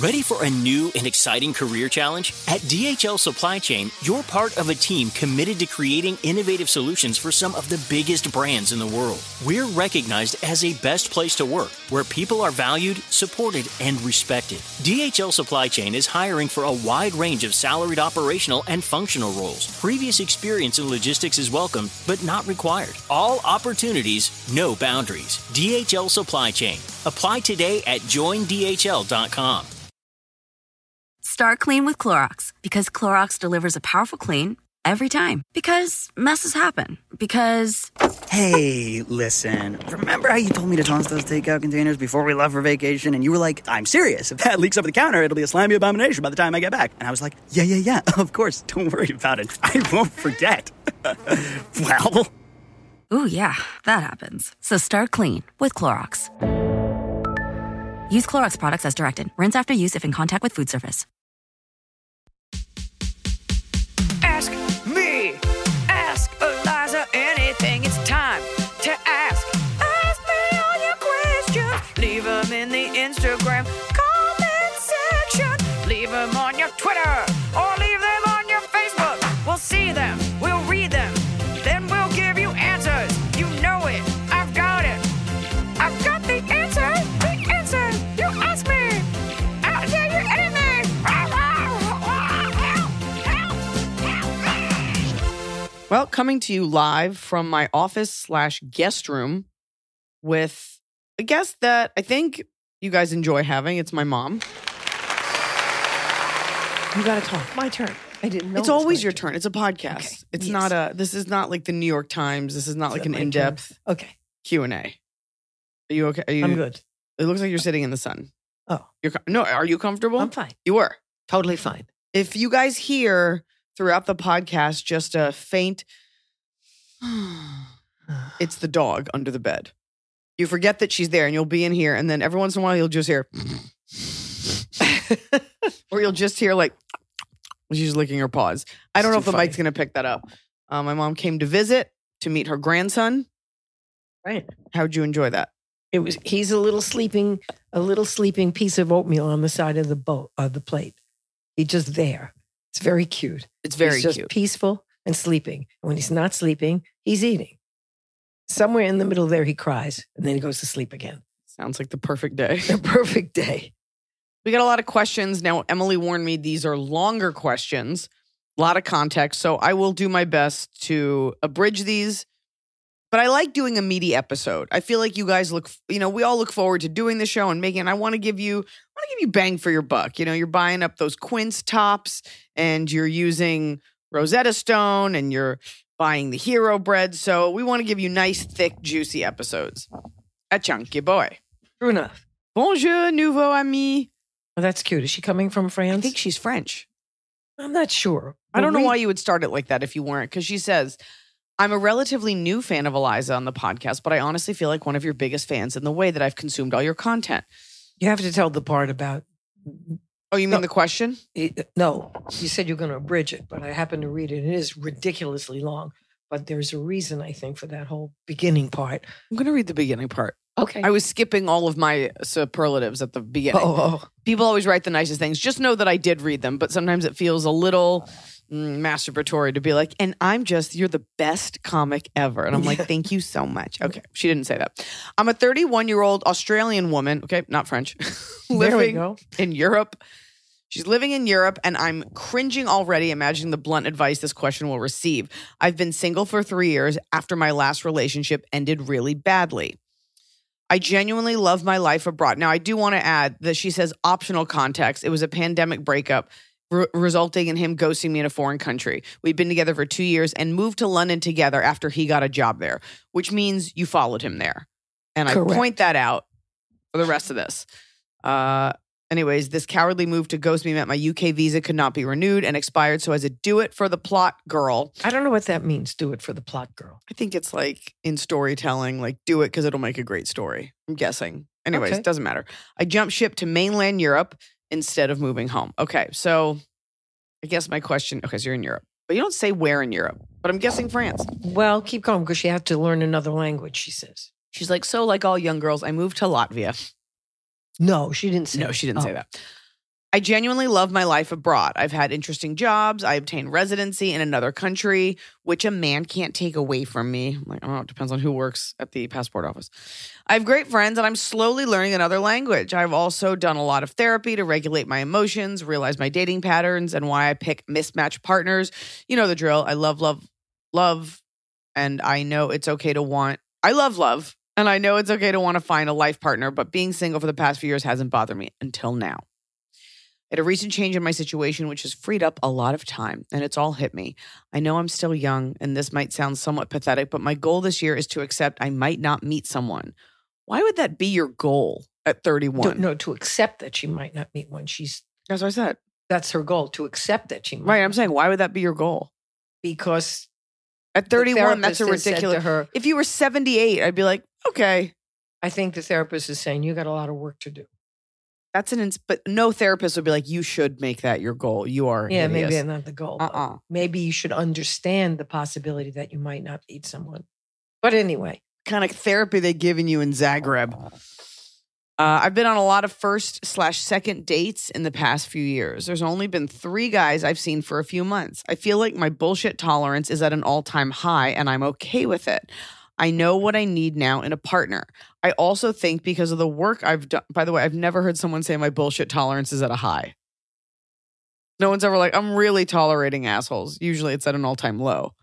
Ready for a new and exciting career challenge? At DHL Supply Chain, you're part of a team committed to creating innovative solutions for some of the biggest brands in the world. We're recognized as a best place to work, where people are valued, supported, and respected. DHL Supply Chain is hiring for a wide range of salaried operational and functional roles. Previous experience in logistics is welcome, but not required. All opportunities, no boundaries. DHL Supply Chain. Apply today at joindhl.com. Start clean with Clorox, because Clorox delivers a powerful clean every time. Because messes happen. Because... Hey, listen. Remember how you told me to toss those takeout containers before we left for vacation? And you were like, I'm serious. If that leaks over the counter, it'll be a slimy abomination by the time I get back. And I was like, yeah, of course. Don't worry about it. I won't forget. Well... Ooh, yeah, that happens. So start clean with Clorox. Use Clorox products as directed. Rinse after use if in contact with food surface. Ask me. Ask Eliza anything. It's time to ask. Ask me all your questions. Leave them in the Instagram comment section. Leave them on your Twitter or leave them on your Facebook. We'll see them. We'll read them. Then we'll give you answers. You know it. I've got it. I've got the answer. The answer. You ask me. I'll tell you anything. Well, coming to you live from my office/guest room with a guest that I think you guys enjoy having. It's my mom. You got to talk. My turn. I didn't know. It's always your turn. It's a podcast. Okay. It's Yes. not this is not like the New York Times. This is not like an my turn? in-depth Okay. Q&A. Are you okay? I'm good. It looks like you're sitting in the sun. Oh. No, are you comfortable? I'm fine. You were. Totally fine. If you guys hear throughout the podcast just a faint, it's the dog under the bed. You forget that she's there and you'll be in here, and then every once in a while you'll just hear, or you'll just hear like, she's licking her paws. I don't know if the mic's going to pick that up. My mom came to visit to meet her grandson. Right. How'd you enjoy that? He's a little sleeping piece of oatmeal on the side of the plate. He's just there. It's very cute. It's very He's just cute. peaceful and sleeping. And when he's not sleeping, he's eating. Somewhere in the middle there, he cries, and then he goes to sleep again. Sounds like the perfect day. The perfect day. We got a lot of questions. Now, Emily warned me these are longer questions, a lot of context. So I will do my best to abridge these. But I like doing a meaty episode. I feel like you guys we all look forward to doing the show and making. I want to give you bang for your buck. You know, you're buying up those quince tops and you're using Rosetta Stone and you're buying the hero bread. So we want to give you nice, thick, juicy episodes. A chunky boy. True enough. Bonjour, nouveau ami. Oh, that's cute. Is she coming from France? I think she's French. I'm not sure. I don't know why you would start it like that if you weren't, because she says, I'm a relatively new fan of Eliza on the podcast, but I honestly feel like one of your biggest fans in the way that I've consumed all your content. You have to tell the part about... Oh, you mean the question? No, you said you're going to abridge it, but I happened to read it. It is ridiculously long, but there's a reason, I think, for that whole beginning part. I'm going to read the beginning part. Okay. I was skipping all of my superlatives at the beginning. Oh. People always write the nicest things. Just know that I did read them, but sometimes it feels a little masturbatory to be like, and you're the best comic ever. And I'm like, thank you so much. Okay. She didn't say that. I'm a 31-year-old Australian woman. Okay. Not French. living in Europe. She's living in Europe, and I'm cringing already imagining the blunt advice this question will receive. I've been single for 3 years after my last relationship ended really badly. I genuinely love my life abroad. Now, I do want to add that she says optional context. It was a pandemic breakup resulting in him ghosting me in a foreign country. We'd been together for 2 years and moved to London together after he got a job there, which means you followed him there. And Correct. I point that out for the rest of this. Anyways, this cowardly move to ghost me meant my UK visa could not be renewed and expired. So as a do it for the plot girl. I don't know what that means, do it for the plot girl. I think it's like in storytelling, like do it because it'll make a great story. I'm guessing. Anyways, Okay. Doesn't matter. I jumped ship to mainland Europe instead of moving home. Okay, so I guess my question, okay, so you're in Europe. But you don't say where in Europe, but I'm guessing France. Well, keep going because she had to learn another language, she says. She's like, so like all young girls, I moved to Latvia. No, she didn't say No, she didn't say Oh. that. I genuinely love my life abroad. I've had interesting jobs. I obtained residency in another country, which a man can't take away from me. I'm like, oh, it depends on who works at the passport office. I have great friends, and I'm slowly learning another language. I've also done a lot of therapy to regulate my emotions, realize my dating patterns, and why I pick mismatched partners. You know the drill. I love, and I know it's okay to want. I love, and I know it's okay to want to find a life partner, but being single for the past few years hasn't bothered me until now. I had a recent change in my situation, which has freed up a lot of time, and it's all hit me. I know I'm still young, and this might sound somewhat pathetic, but my goal this year is to accept I might not meet someone. Why would that be your goal at 31? No, to accept that she might not meet one. That's what I said. That's her goal, to accept that she might. Right, I'm saying, why would that be your goal? Because at 31, that's a therapist has said ridiculous. to her, if you were 78, I'd be like, okay. I think the therapist is saying, you got a lot of work to do. That's but no therapist would be like, you should make that your goal. You are Yeah, hideous. maybe not the goal. but Maybe you should understand the possibility that you might not meet someone. But anyway. Kind of therapy they giving you in Zagreb. I've been on a lot of first/second dates in the past few years. There's only been 3 guys I've seen for a few months. I feel like my bullshit tolerance is at an all-time high, and I'm okay with it. I know what I need now in a partner. I also think because of the work I've done, by the way, I've never heard someone say my bullshit tolerance is at a high. No one's ever like, I'm really tolerating assholes. Usually it's at an all-time low.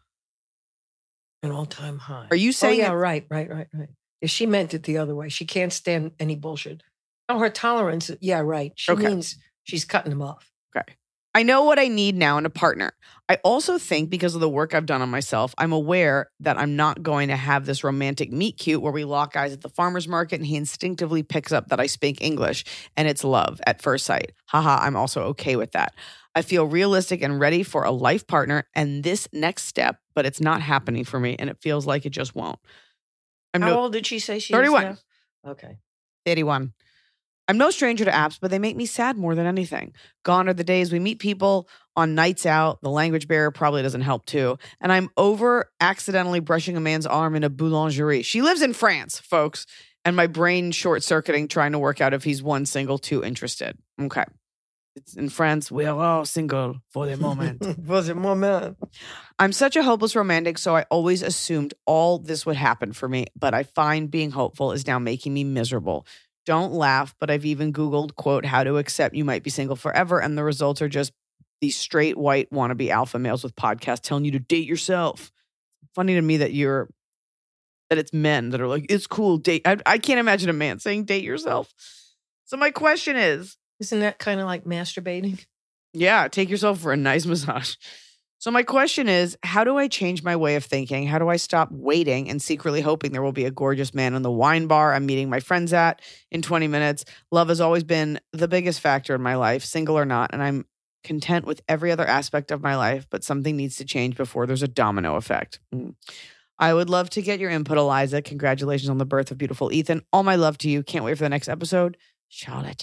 An all-time high. Are you saying? Oh, yeah, right. If she meant it the other way, she can't stand any bullshit. Oh, her tolerance, yeah, right. She means she's cutting them off. Okay. I know what I need now in a partner. I also think because of the work I've done on myself, I'm aware that I'm not going to have this romantic meet cute where we lock eyes at the farmer's market and he instinctively picks up that I speak English and it's love at first sight. Haha, I'm also okay with that. I feel realistic and ready for a life partner and this next step, but it's not happening for me and it feels like it just won't. How old did she say she 31. is now? Okay. 81. I'm no stranger to apps, but they make me sad more than anything. Gone are the days we meet people on nights out. The language barrier probably doesn't help too. And I'm over accidentally brushing a man's arm in a boulangerie. She lives in France, folks. And my brain short-circuiting trying to work out if he's one, single, two, interested. Okay. It's in France. We are all single for the moment. For the moment. I'm such a hopeless romantic, so I always assumed all this would happen for me. But I find being hopeful is now making me miserable. Don't laugh, but I've even Googled, quote, how to accept you might be single forever. And the results are just these straight white wannabe alpha males with podcasts telling you to date yourself. Funny to me that it's men that are like, it's cool, date. I can't imagine a man saying date yourself. So my question is. Isn't that kind of like masturbating? Yeah, take yourself for a nice massage. So my question is, how do I change my way of thinking? How do I stop waiting and secretly hoping there will be a gorgeous man in the wine bar I'm meeting my friends at in 20 minutes? Love has always been the biggest factor in my life, single or not, and I'm content with every other aspect of my life, but something needs to change before there's a domino effect. I would love to get your input, Eliza. Congratulations on the birth of beautiful Ethan. All my love to you. Can't wait for the next episode. Charlotte.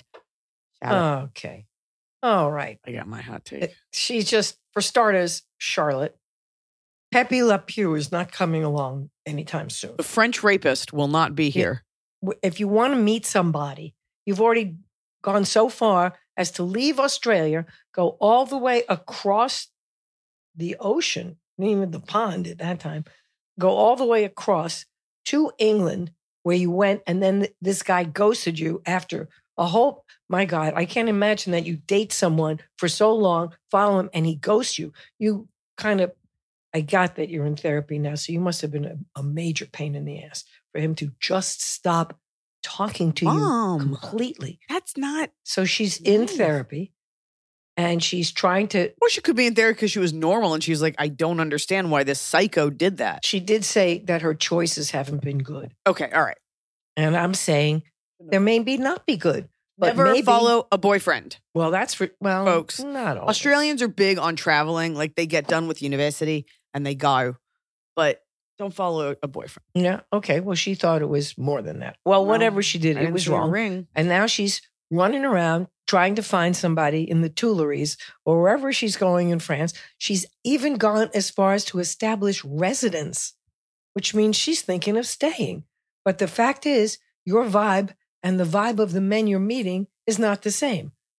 Okay. All right. I got my hot take. She's just, for starters, Charlotte. Pepe Le Pew is not coming along anytime soon. The French rapist will not be here. If you want to meet somebody, you've already gone so far as to leave Australia, go all the way across the ocean, not even the pond at that time, go all the way across to England where you went, and then this guy ghosted you after a whole, my God, I can't imagine that you date someone for so long, follow him, and he ghosts you. You kind of, I got that you're in therapy now, so you must have been a major pain in the ass for him to just stop talking to you completely. That's not. So she's in therapy, and she's trying to. Or she could be in therapy because she was normal, and she's like, I don't understand why this psycho did that. She did say that her choices haven't been good. Okay, all right. And I'm saying there may not be good. But never maybe, follow a boyfriend. Well, that's for, well, folks. Not always. Australians are big on traveling. Like they get done with university and they go, but don't follow a boyfriend. Yeah. Okay. Well, she thought it was more than that. Well, whatever she did, it was wrong. Ring. And now she's running around trying to find somebody in the Tuileries or wherever she's going in France. She's even gone as far as to establish residence, which means she's thinking of staying. But the fact is, your vibe and the vibe of the men you're meeting is not the same.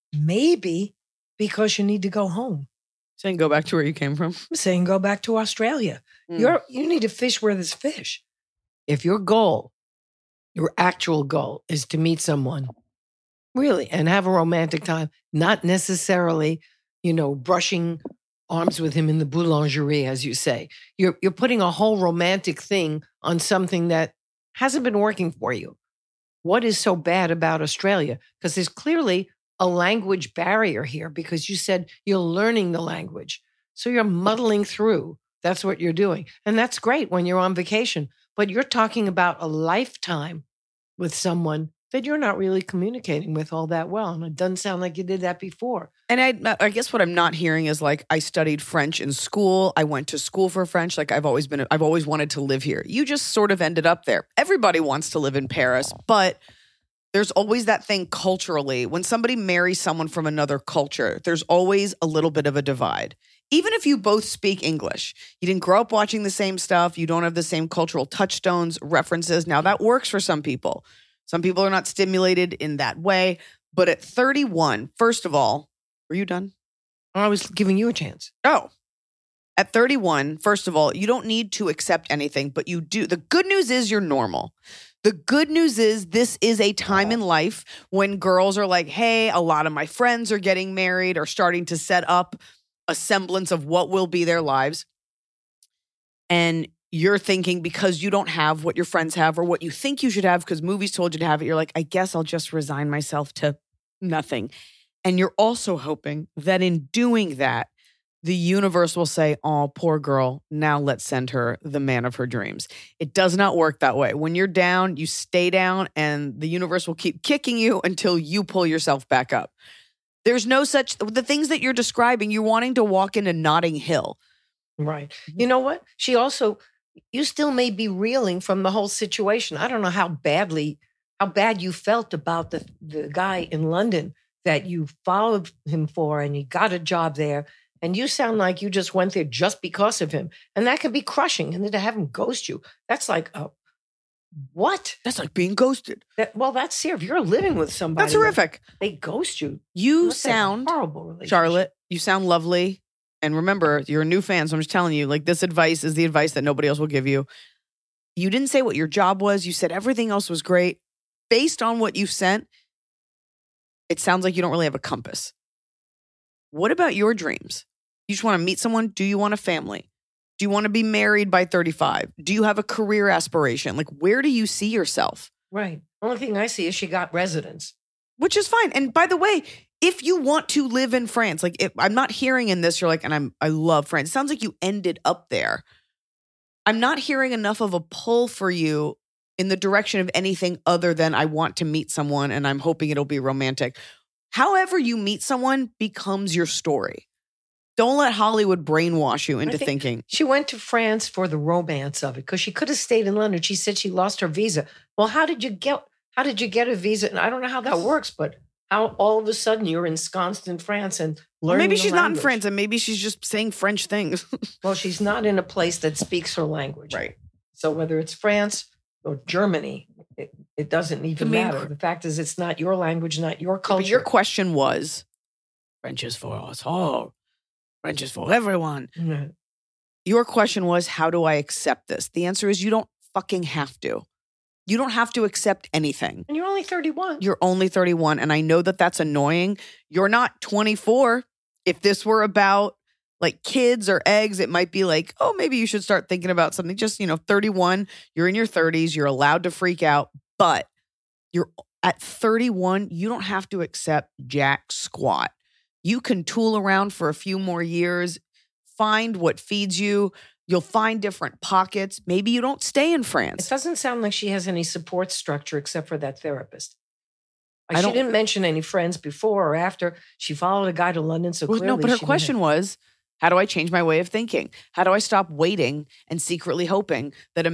Maybe because you need to go home. Saying go back to where you came from. I'm saying go back to Australia. You need to fish where there's fish. If your goal, your actual goal is to meet someone, really, and have a romantic time, not necessarily, brushing arms with him in the boulangerie, as you say. You're putting a whole romantic thing on something that hasn't been working for you. What is so bad about Australia? Because there's clearly a language barrier here because you said you're learning the language. So you're muddling through. That's what you're doing. And that's great when you're on vacation. But you're talking about a lifetime with someone that you're not really communicating with all that well. And it doesn't sound like you did that before. And I guess what I'm not hearing is like, I studied French in school. I went to school for French. Like I've always wanted to live here. You just sort of ended up there. Everybody wants to live in Paris, but there's always that thing culturally. When somebody marries someone from another culture, there's always a little bit of a divide. Even if you both speak English, you didn't grow up watching the same stuff. You don't have the same cultural touchstones, references. Now that works for some people. Some people are not stimulated in that way. But at 31, first of all, were you done? I was giving you a chance. Oh. At 31, first of all, you don't need to accept anything, but you do. The good news is you're normal. The good news is this is a time in life when girls are like, hey, a lot of my friends are getting married or starting to set up a semblance of what will be their lives. And you're thinking because you don't have what your friends have or what you think you should have because movies told you to have it, you're like, I guess I'll just resign myself to nothing. And you're also hoping that in doing that, the universe will say, oh, poor girl, now let's send her the man of her dreams. It does not work that way. When you're down, you stay down and the universe will keep kicking you until you pull yourself back up. There's no such, the things that you're describing, you're wanting to walk into Notting Hill. Right. You know what? You still may be reeling from the whole situation. I don't know how bad you felt about the guy in London that you followed him for and you got a job there. And you sound like you just went there just because of him. And that could be crushing. And then to have him ghost you, that's like, what? That's like being ghosted. That's serious. If you're living with somebody. That's horrific. They ghost you. You sound horrible relationship. Charlotte, you sound lovely. And remember, you're a new fan, so I'm just telling you, like, this advice is the advice that nobody else will give you. You didn't say what your job was. You said everything else was great. Based on what you sent, it sounds like you don't really have a compass. What about your dreams? You just want to meet someone? Do you want a family? Do you want to be married by 35? Do you have a career aspiration? Like, where do you see yourself? Right. Only thing I see is she got residence. Which is fine. And by the way, if you want to live in France, like I'm not hearing in this, you're like, and I love France. It sounds like you ended up there. I'm not hearing enough of a pull for you in the direction of anything other than I want to meet someone and I'm hoping it'll be romantic. However you meet someone becomes your story. Don't let Hollywood brainwash you into thinking. She went to France for the romance of it because she could have stayed in London. She said she lost her visa. Well, how did you get a visa? And I don't know how that works, but how all of a sudden you're ensconced in France and learning maybe she's the not in language. France and maybe she's just saying French things. Well, she's not in a place that speaks her language. Right. So whether it's France or Germany, it doesn't even matter. The fact is it's not your language, not your culture. But your question was, French is for us all. French is for everyone. Mm-hmm. Your question was, how do I accept this? The answer is you don't fucking have to. You don't have to accept anything. And you're only 31. You're only 31. And I know that that's annoying. You're not 24. If this were about like kids or eggs, it might be like, oh, maybe you should start thinking about something. Just, 31, you're in your 30s. You're allowed to freak out. But you're at 31, you don't have to accept jack squat. You can tool around for a few more years, find what feeds you. You'll find different pockets. Maybe you don't stay in France. It doesn't sound like she has any support structure except for that therapist. She didn't mention any friends before or after. She followed a guy to London, so clearly no, but her question was, how do I change my way of thinking? How do I stop waiting and secretly hoping that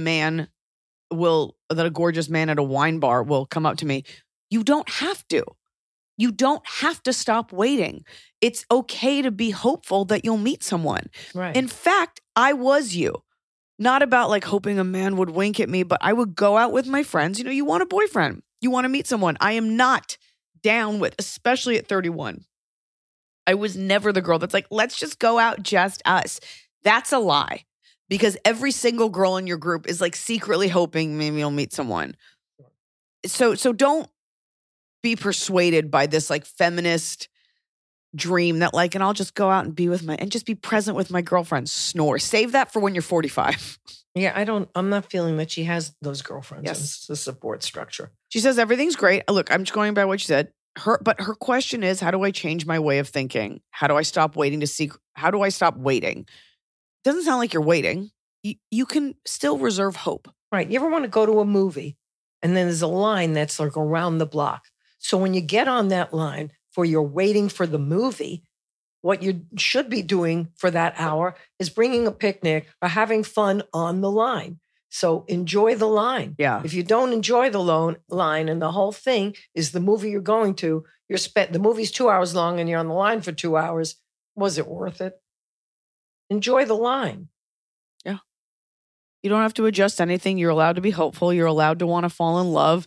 a gorgeous man at a wine bar will come up to me? You don't have to. You don't have to stop waiting. It's okay to be hopeful that you'll meet someone. Right. In fact, I was you. Not about like hoping a man would wink at me, but I would go out with my friends. You want a boyfriend. You want to meet someone. I am not down with, especially at 31. I was never the girl that's like, let's just go out, just us. That's a lie. Because every single girl in your group is like secretly hoping maybe you'll meet someone. So don't be persuaded by this like feminist dream that like, and I'll just go out and be with and just be present with my girlfriends. Snore. Save that for when you're 45. Yeah, I'm not feeling that she has those girlfriends. Yes. It's the support structure. She says everything's great. Look, I'm just going by what she said. But her question is, how do I change my way of thinking? How do I stop waiting to see? How do I stop waiting? Doesn't sound like you're waiting. You can still reserve hope. Right. You ever want to go to a movie and then there's a line that's like around the block. So when you get on that line for you're waiting for the movie, what you should be doing for that hour is bringing a picnic or having fun on the line. So enjoy the line. Yeah. If you don't enjoy the line and the whole thing is the movie you're going to, the movie's 2 hours long and you're on the line for 2 hours. Was it worth it? Enjoy the line. Yeah. You don't have to adjust anything. You're allowed to be hopeful. You're allowed to want to fall in love.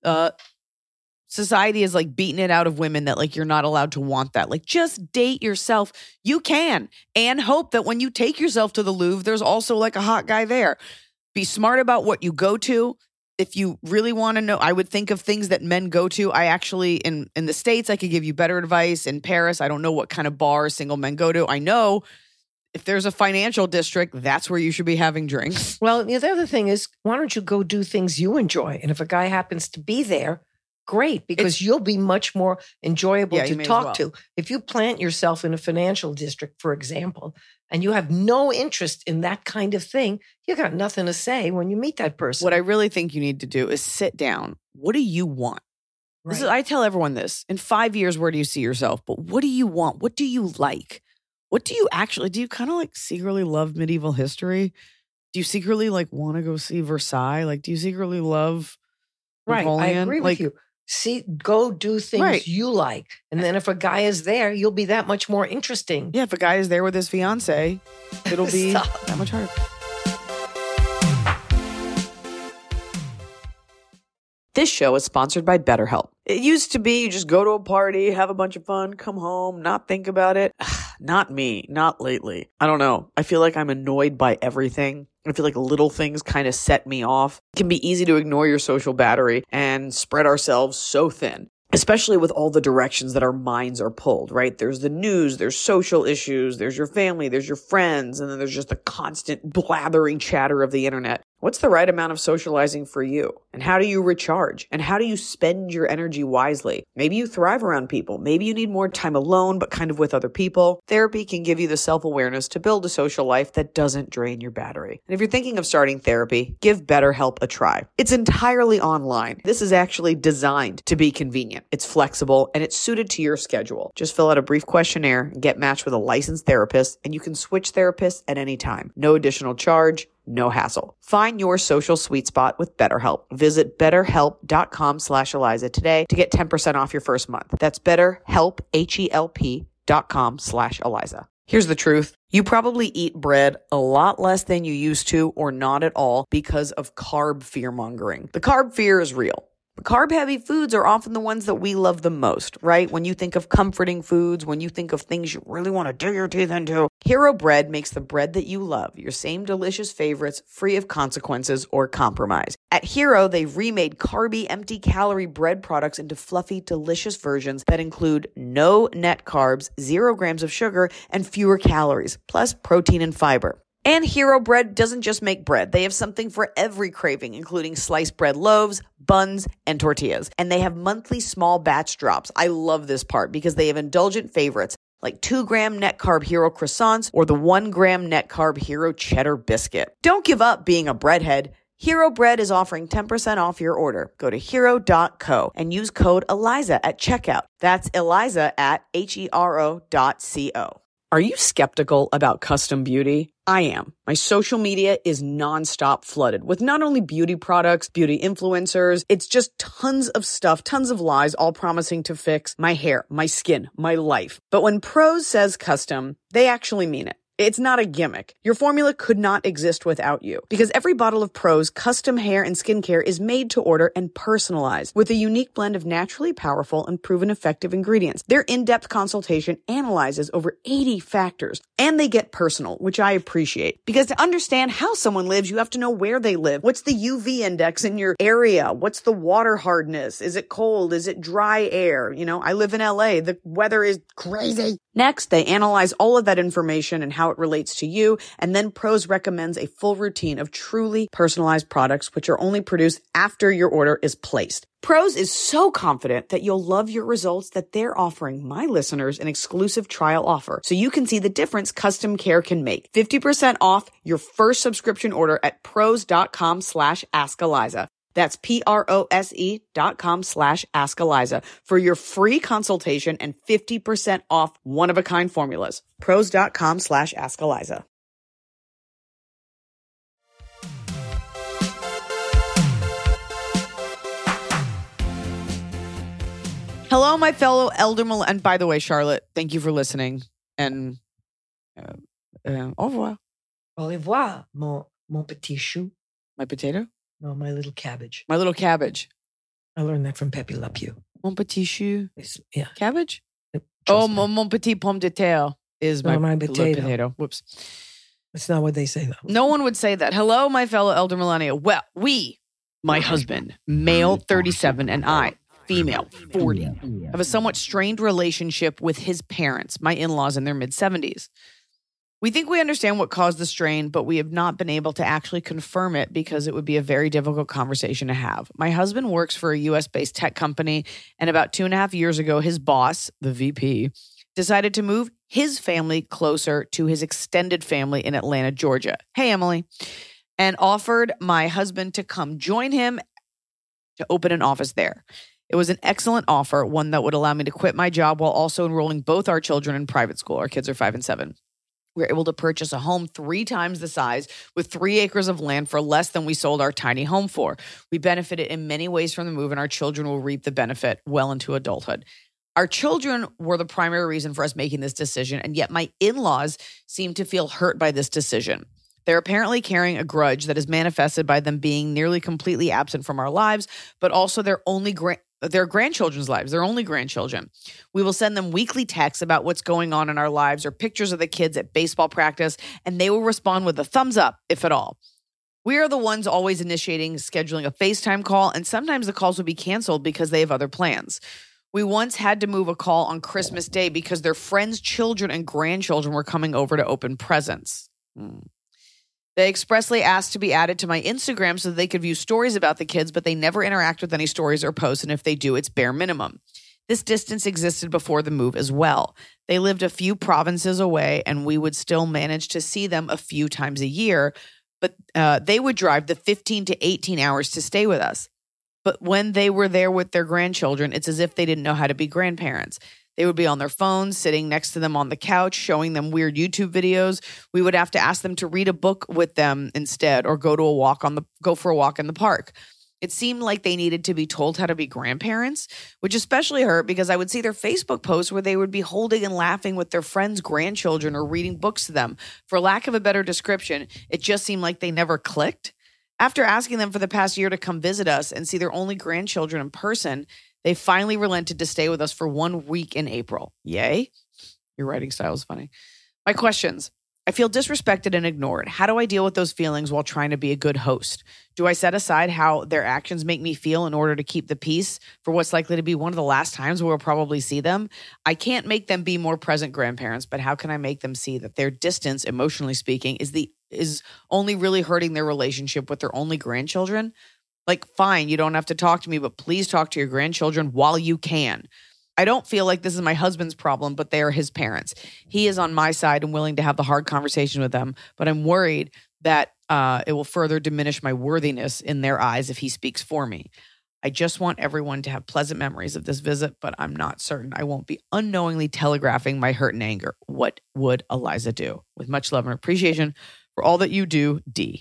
Society is like beating it out of women that like you're not allowed to want that. Like just date yourself. You can. And hope that when you take yourself to the Louvre, there's also like a hot guy there. Be smart about what you go to. If you really want to know, I would think of things that men go to. I actually, in the States, I could give you better advice. In Paris, I don't know what kind of bars single men go to. I know if there's a financial district, that's where you should be having drinks. Well, the other thing is, why don't you go do things you enjoy? And if a guy happens to be there, great, because you'll be much more enjoyable to talk to. If you plant yourself in a financial district, for example, and you have no interest in that kind of thing, you got nothing to say when you meet that person. What I really think you need to do is sit down. What do you want? Right. I tell everyone this. In 5 years, where do you see yourself? But what do you want? What do you like? What do you actually, do you kind of like secretly love medieval history? Do you secretly like want to go see Versailles? Like, do you secretly love Napoleon? Right, I agree with you. Go do things you like. And then if a guy is there, you'll be that much more interesting. Yeah, if a guy is there with his fiance, it'll be that much harder. This show is sponsored by BetterHelp. It used to be you just go to a party, have a bunch of fun, come home, not think about it. Not me, not lately. I don't know. I feel like I'm annoyed by everything. I feel like little things kind of set me off. It can be easy to ignore your social battery and spread ourselves so thin, especially with all the directions that our minds are pulled, right? There's the news, there's social issues, there's your family, there's your friends, and then there's just the constant blathering chatter of the internet. What's the right amount of socializing for you? And how do you recharge? And how do you spend your energy wisely? Maybe you thrive around people. Maybe you need more time alone, but kind of with other people. Therapy can give you the self-awareness to build a social life that doesn't drain your battery. And if you're thinking of starting therapy, give BetterHelp a try. It's entirely online. This is actually designed to be convenient. It's flexible and it's suited to your schedule. Just fill out a brief questionnaire and get matched with a licensed therapist, and you can switch therapists at any time. No additional charge. No hassle. Find your social sweet spot with BetterHelp. Visit betterhelp.com/Eliza today to get 10% off your first month. That's BetterHelp, HELP.com/Eliza. Here's the truth. You probably eat bread a lot less than you used to or not at all because of carb fear mongering. The carb fear is real. Carb-heavy foods are often the ones that we love the most, right? When you think of comforting foods, when you think of things you really want to dig your teeth into, Hero Bread makes the bread that you love, your same delicious favorites, free of consequences or compromise. At Hero, they've remade carby, empty-calorie bread products into fluffy, delicious versions that include no net carbs, 0 grams of sugar, and fewer calories, plus protein and fiber. And Hero Bread doesn't just make bread. They have something for every craving, including sliced bread loaves, buns, and tortillas. And they have monthly small batch drops. I love this part because they have indulgent favorites like 2-gram net carb Hero croissants or the 1-gram net carb Hero cheddar biscuit. Don't give up being a breadhead. Hero Bread is offering 10% off your order. Go to hero.co and use code ELIZA at checkout. That's ELIZA at HERO.co. Are you skeptical about custom beauty? I am. My social media is nonstop flooded with not only beauty products, beauty influencers, it's just tons of stuff, tons of lies, all promising to fix my hair, my skin, my life. But when Prose says custom, they actually mean it. It's not a gimmick. Your formula could not exist without you because every bottle of Pro's custom hair and skincare is made to order and personalized with a unique blend of naturally powerful and proven effective ingredients. Their in-depth consultation analyzes over 80 factors and they get personal, which I appreciate because to understand how someone lives, you have to know where they live. What's the UV index in your area? What's the water hardness? Is it cold? Is it dry air? You know, I live in LA. The weather is crazy. Next, they analyze all of that information and how it relates to you, and then Prose recommends a full routine of truly personalized products, which are only produced after your order is placed. Prose is so confident that you'll love your results that they're offering my listeners an exclusive trial offer, so you can see the difference custom care can make. 50% off your first subscription order at prose.com/askeliza. That's prose.com/askeliza for your free consultation and 50% off one-of-a-kind formulas. Prose.com/askeliza. Hello, my fellow elder and by the way, Charlotte, thank you for listening. And au revoir. Au revoir, mon petit chou. My potato? No, my little cabbage. My little cabbage. I learned that from Pepe Le Pew. Mon petit chou. Yeah. Cabbage? Trust me. Mon petit pomme de terre is my potato. Whoops. That's not what they say, though. No one would say that. Hello, my fellow elder millennial. Well, my husband, male 37, and I, female 40, have a somewhat strained relationship with his parents, my in-laws in their mid-70s. We think we understand what caused the strain, but we have not been able to actually confirm it because it would be a very difficult conversation to have. My husband works for a US-based tech company, and about 2.5 years ago, his boss, the VP, decided to move his family closer to his extended family in Atlanta, Georgia. Hey, Emily. And offered my husband to come join him to open an office there. It was an excellent offer, one that would allow me to quit my job while also enrolling both our children in private school. Our kids are 5 and 7. We were able to purchase a home 3 times the size with 3 acres of land for less than we sold our tiny home for. We benefited in many ways from the move, and our children will reap the benefit well into adulthood. Our children were the primary reason for us making this decision, and yet my in-laws seem to feel hurt by this decision. They're apparently carrying a grudge that is manifested by them being nearly completely absent from our lives, but also their grandchildren's lives, their only grandchildren. We will send them weekly texts about what's going on in our lives or pictures of the kids at baseball practice, and they will respond with a thumbs up, if at all. We are the ones always initiating, scheduling a FaceTime call, and sometimes the calls will be canceled because they have other plans. We once had to move a call on Christmas Day because their friends' children and grandchildren were coming over to open presents. They expressly asked to be added to my Instagram so that they could view stories about the kids, but they never interact with any stories or posts, and if they do, it's bare minimum. This distance existed before the move as well. They lived a few provinces away, and we would still manage to see them a few times a year, but they would drive the 15 to 18 hours to stay with us. But when they were there with their grandchildren, it's as if they didn't know how to be grandparents. They would be on their phones, sitting next to them on the couch, showing them weird YouTube videos. We would have to ask them to read a book with them instead or go for a walk in the park. It seemed like they needed to be told how to be grandparents, which especially hurt because I would see their Facebook posts where they would be holding and laughing with their friends' grandchildren or reading books to them. For lack of a better description, it just seemed like they never clicked. After asking them for the past year to come visit us and see their only grandchildren in person, they finally relented to stay with us for 1 week in April. Yay. Your writing style is funny. My questions. I feel disrespected and ignored. How do I deal with those feelings while trying to be a good host? Do I set aside how their actions make me feel in order to keep the peace for what's likely to be one of the last times we'll probably see them? I can't make them be more present grandparents, but how can I make them see that their distance, emotionally speaking, is only really hurting their relationship with their only grandchildren? Like, fine, you don't have to talk to me, but please talk to your grandchildren while you can. I don't feel like this is my husband's problem, but they are his parents. He is on my side and willing to have the hard conversation with them, but I'm worried that it will further diminish my worthiness in their eyes if he speaks for me. I just want everyone to have pleasant memories of this visit, but I'm not certain I won't be unknowingly telegraphing my hurt and anger. What would Eliza do? With much love and appreciation for all that you do, D.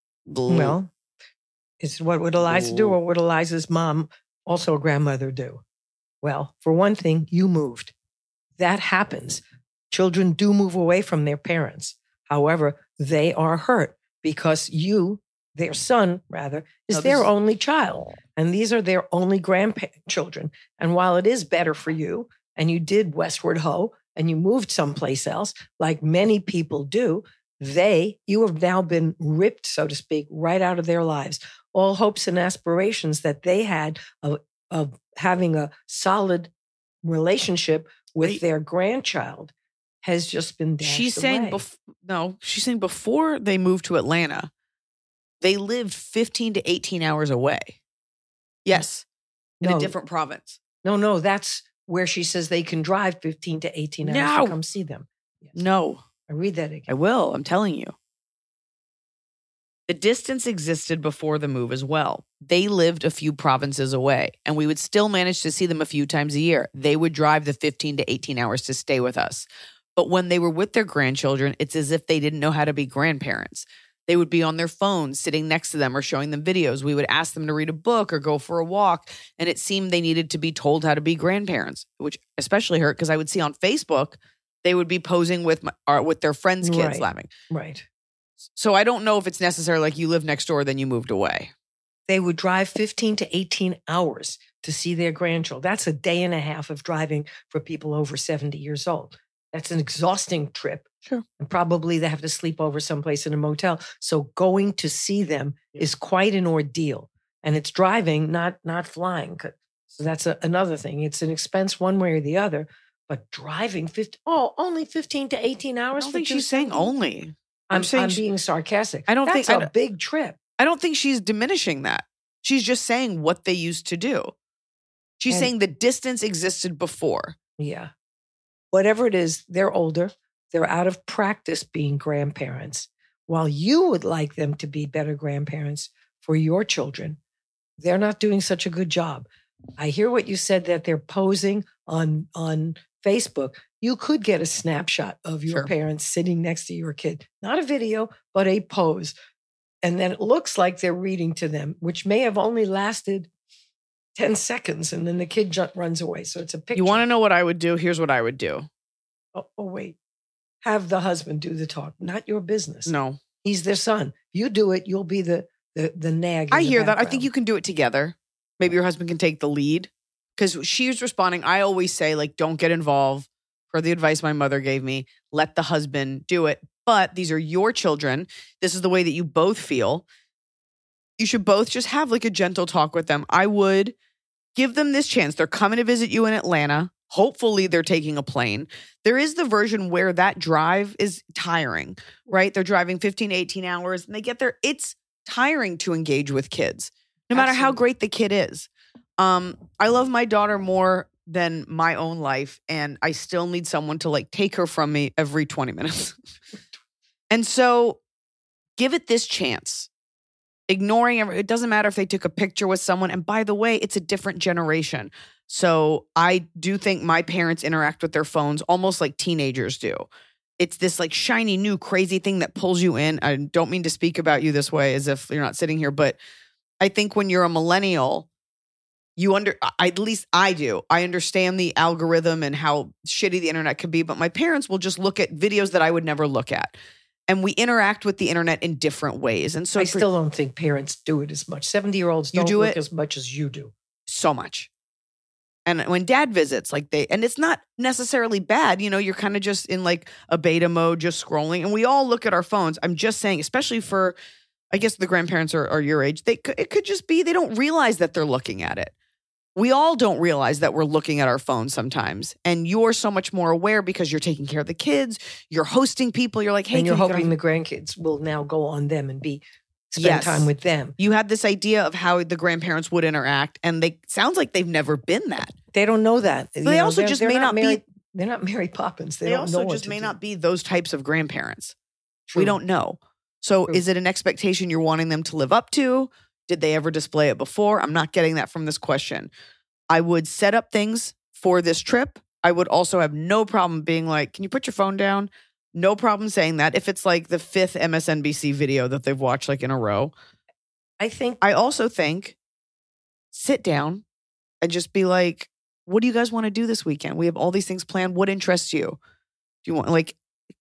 Well, it's what would Eliza do or would Eliza's mom, also a grandmother, do? Well, for one thing, you moved. That happens. Children do move away from their parents. However, they are hurt because you, their son rather, is No, their only child. And these are their only grandchildren. And while it is better for you, and you did Westward Ho, and you moved someplace else, like many people do, you have now been ripped, so to speak, right out of their lives. All hopes and aspirations that they had of having a solid relationship with their grandchild has just been dashed She's saying away. she's saying before they moved to Atlanta, they lived 15 to 18 hours away. Yes. In a different province. No, that's where she says they can drive 15 to 18 hours to come see them. Yes. No. I read that again. I will. I'm telling you. The distance existed before the move as well. They lived a few provinces away, and we would still manage to see them a few times a year. They would drive the 15 to 18 hours to stay with us. But when they were with their grandchildren, it's as if they didn't know how to be grandparents. They would be on their phones, sitting next to them or showing them videos. We would ask them to read a book or go for a walk, and it seemed they needed to be told how to be grandparents, which especially hurt because I would see on Facebook they would be posing with their friends' kids laughing. Right. So I don't know if it's necessarily like you live next door, then you moved away. They would drive 15 to 18 hours to see their grandchild. That's a day and a half of driving for people over 70 years old. That's an exhausting trip. Sure. And probably they have to sleep over someplace in a motel. So going to see them is quite an ordeal. And it's driving, not flying. So that's another thing. It's an expense one way or the other. But driving only 15 to 18 hours. I don't think she's saying only. I'm being sarcastic. That's a big trip. I don't think she's diminishing that. She's just saying what they used to do. She's saying the distance existed before. Yeah. Whatever it is, they're older. They're out of practice being grandparents. While you would like them to be better grandparents for your children, they're not doing such a good job. I hear what you said, that they're posing on Facebook. You could get a snapshot of your parents sitting next to your kid. Not a video, but a pose. And then it looks like they're reading to them, which may have only lasted 10 seconds. And then the kid runs away. So it's a picture. You want to know what I would do? Here's what I would do. Oh, wait. Have the husband do the talk. Not your business. No. He's their son. You do it. You'll be the nag. I hear that. I think you can do it together. Maybe your husband can take the lead. Because she's responding. I always say, like, don't get involved. Per the advice my mother gave me, let the husband do it. But these are your children. This is the way that you both feel. You should both just have like a gentle talk with them. I would give them this chance. They're coming to visit you in Atlanta. Hopefully they're taking a plane. There is the version where that drive is tiring, right? They're driving 15 to 18 hours and they get there. It's tiring to engage with kids, no matter how great the kid is. I love my daughter more than my own life, and I still need someone to like take her from me every 20 minutes. And so give it this chance. Ignoring it doesn't matter if they took a picture with someone. And by the way, it's a different generation. So I do think my parents interact with their phones almost like teenagers do. It's this like shiny, new, crazy thing that pulls you in. I don't mean to speak about you this way as if you're not sitting here, but I think when you're a millennial, at least I do. I understand the algorithm and how shitty the internet can be, but my parents will just look at videos that I would never look at. And we interact with the internet in different ways. And so I still don't think parents do it as much. 70-year-olds don't look as much as you do. So much. And when dad visits, and it's not necessarily bad, you're kind of just in like a beta mode, just scrolling. And we all look at our phones. I'm just saying, especially for, I guess the grandparents are your age, it could just be they don't realize that they're looking at it. We all don't realize that we're looking at our phones sometimes. And you're so much more aware because you're taking care of the kids. You're hosting people. You're like, hey, and you're hoping the grandkids will now go on them and spend time with them. You had this idea of how the grandparents would interact. And sounds like they've never been that. They don't know that. They also just may not be. They're not Mary Poppins. They also just may not be those types of grandparents. True. We don't know. So is it an expectation you're wanting them to live up to? Did they ever display it before? I'm not getting that from this question. I would set up things for this trip. I would also have no problem being like, can you put your phone down? No problem saying that. If it's like the 5th MSNBC video that they've watched like in a row. I also think sit down and just be like, what do you guys want to do this weekend? We have all these things planned. What interests you? Do you want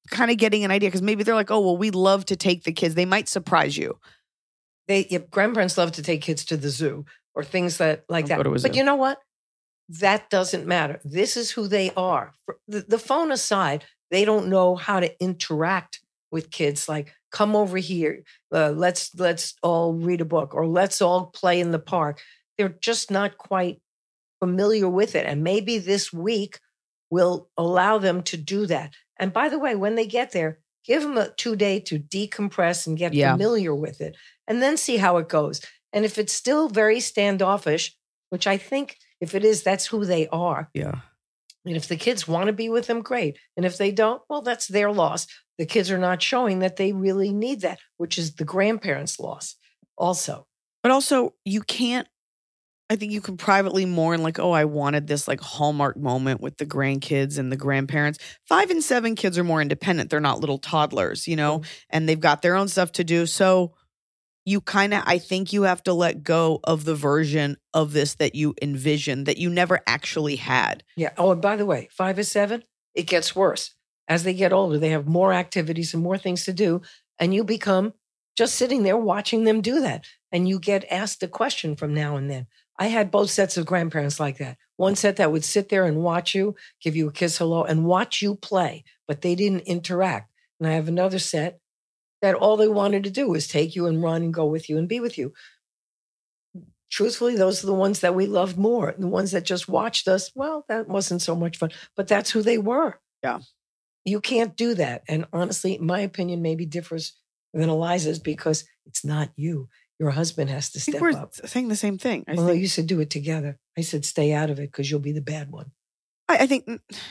kind of getting an idea because maybe they're like, oh, well, we'd love to take the kids. They might surprise you. Grandparents love to take kids to the zoo or things that like Don't that. go to a But zoo. you know what? That doesn't matter. This is who they are. The phone aside, they don't know how to interact with kids. Like, come over here. Let's all read a book or let's all play in the park. They're just not quite familiar with it. And maybe this week will allow them to do that. And by the way, when they get there, give them a 2-day to decompress and get familiar with it and then see how it goes. And if it's still very standoffish, which I think if it is, that's who they are. Yeah. And if the kids want to be with them, great. And if they don't, well, that's their loss. The kids are not showing that they really need that, which is the grandparents' loss also. But also, you can't, I think you can privately mourn like, oh, I wanted this like Hallmark moment with the grandkids and the grandparents. 5 and 7 kids are more independent. They're not little toddlers, and they've got their own stuff to do. So you I think you have to let go of the version of this that you envisioned that you never actually had. Yeah. Oh, and by the way, 5 or 7, it gets worse. As they get older, they have more activities and more things to do. And you become just sitting there watching them do that. And you get asked a question from now and then. I had both sets of grandparents like that. One set that would sit there and watch you, give you a kiss hello, and watch you play, but they didn't interact. And I have another set that all they wanted to do was take you and run and go with you and be with you. Truthfully, those are the ones that we loved more. The ones that just watched us, well, that wasn't so much fun, but that's who they were. Yeah. You can't do that. And honestly, my opinion maybe differs than Eliza's because it's not you. Your husband has to step we're up. saying the same thing. I Well, think, you said do it together. I said stay out of it because you'll be the bad one. I think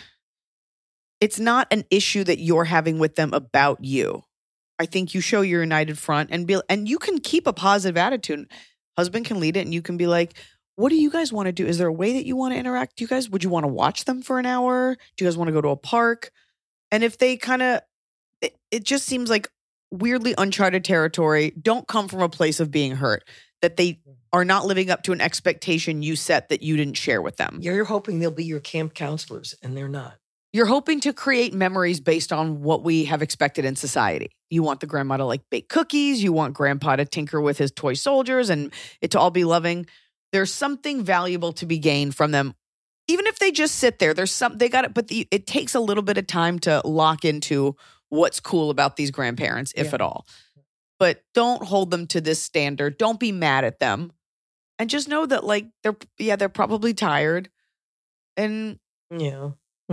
it's not an issue that you're having with them about you. I think you show your united front and you can keep a positive attitude. Husband can lead it and you can be like, what do you guys want to do? Is there a way that you want to interact? Would you want to watch them for an hour? Do you guys want to go to a park? And if they it just seems like weirdly uncharted territory, don't come from a place of being hurt, that they are not living up to an expectation you set that you didn't share with them. You're hoping they'll be your camp counselors and they're not. You're hoping to create memories based on what we have expected in society. You want the grandma to like bake cookies. You want grandpa to tinker with his toy soldiers and it to all be loving. There's something valuable to be gained from them. Even if they just sit there, they got it. But it takes a little bit of time to lock into what's cool about these grandparents, if at all. But don't hold them to this standard. Don't be mad at them. And just know that like they're probably tired. And yeah.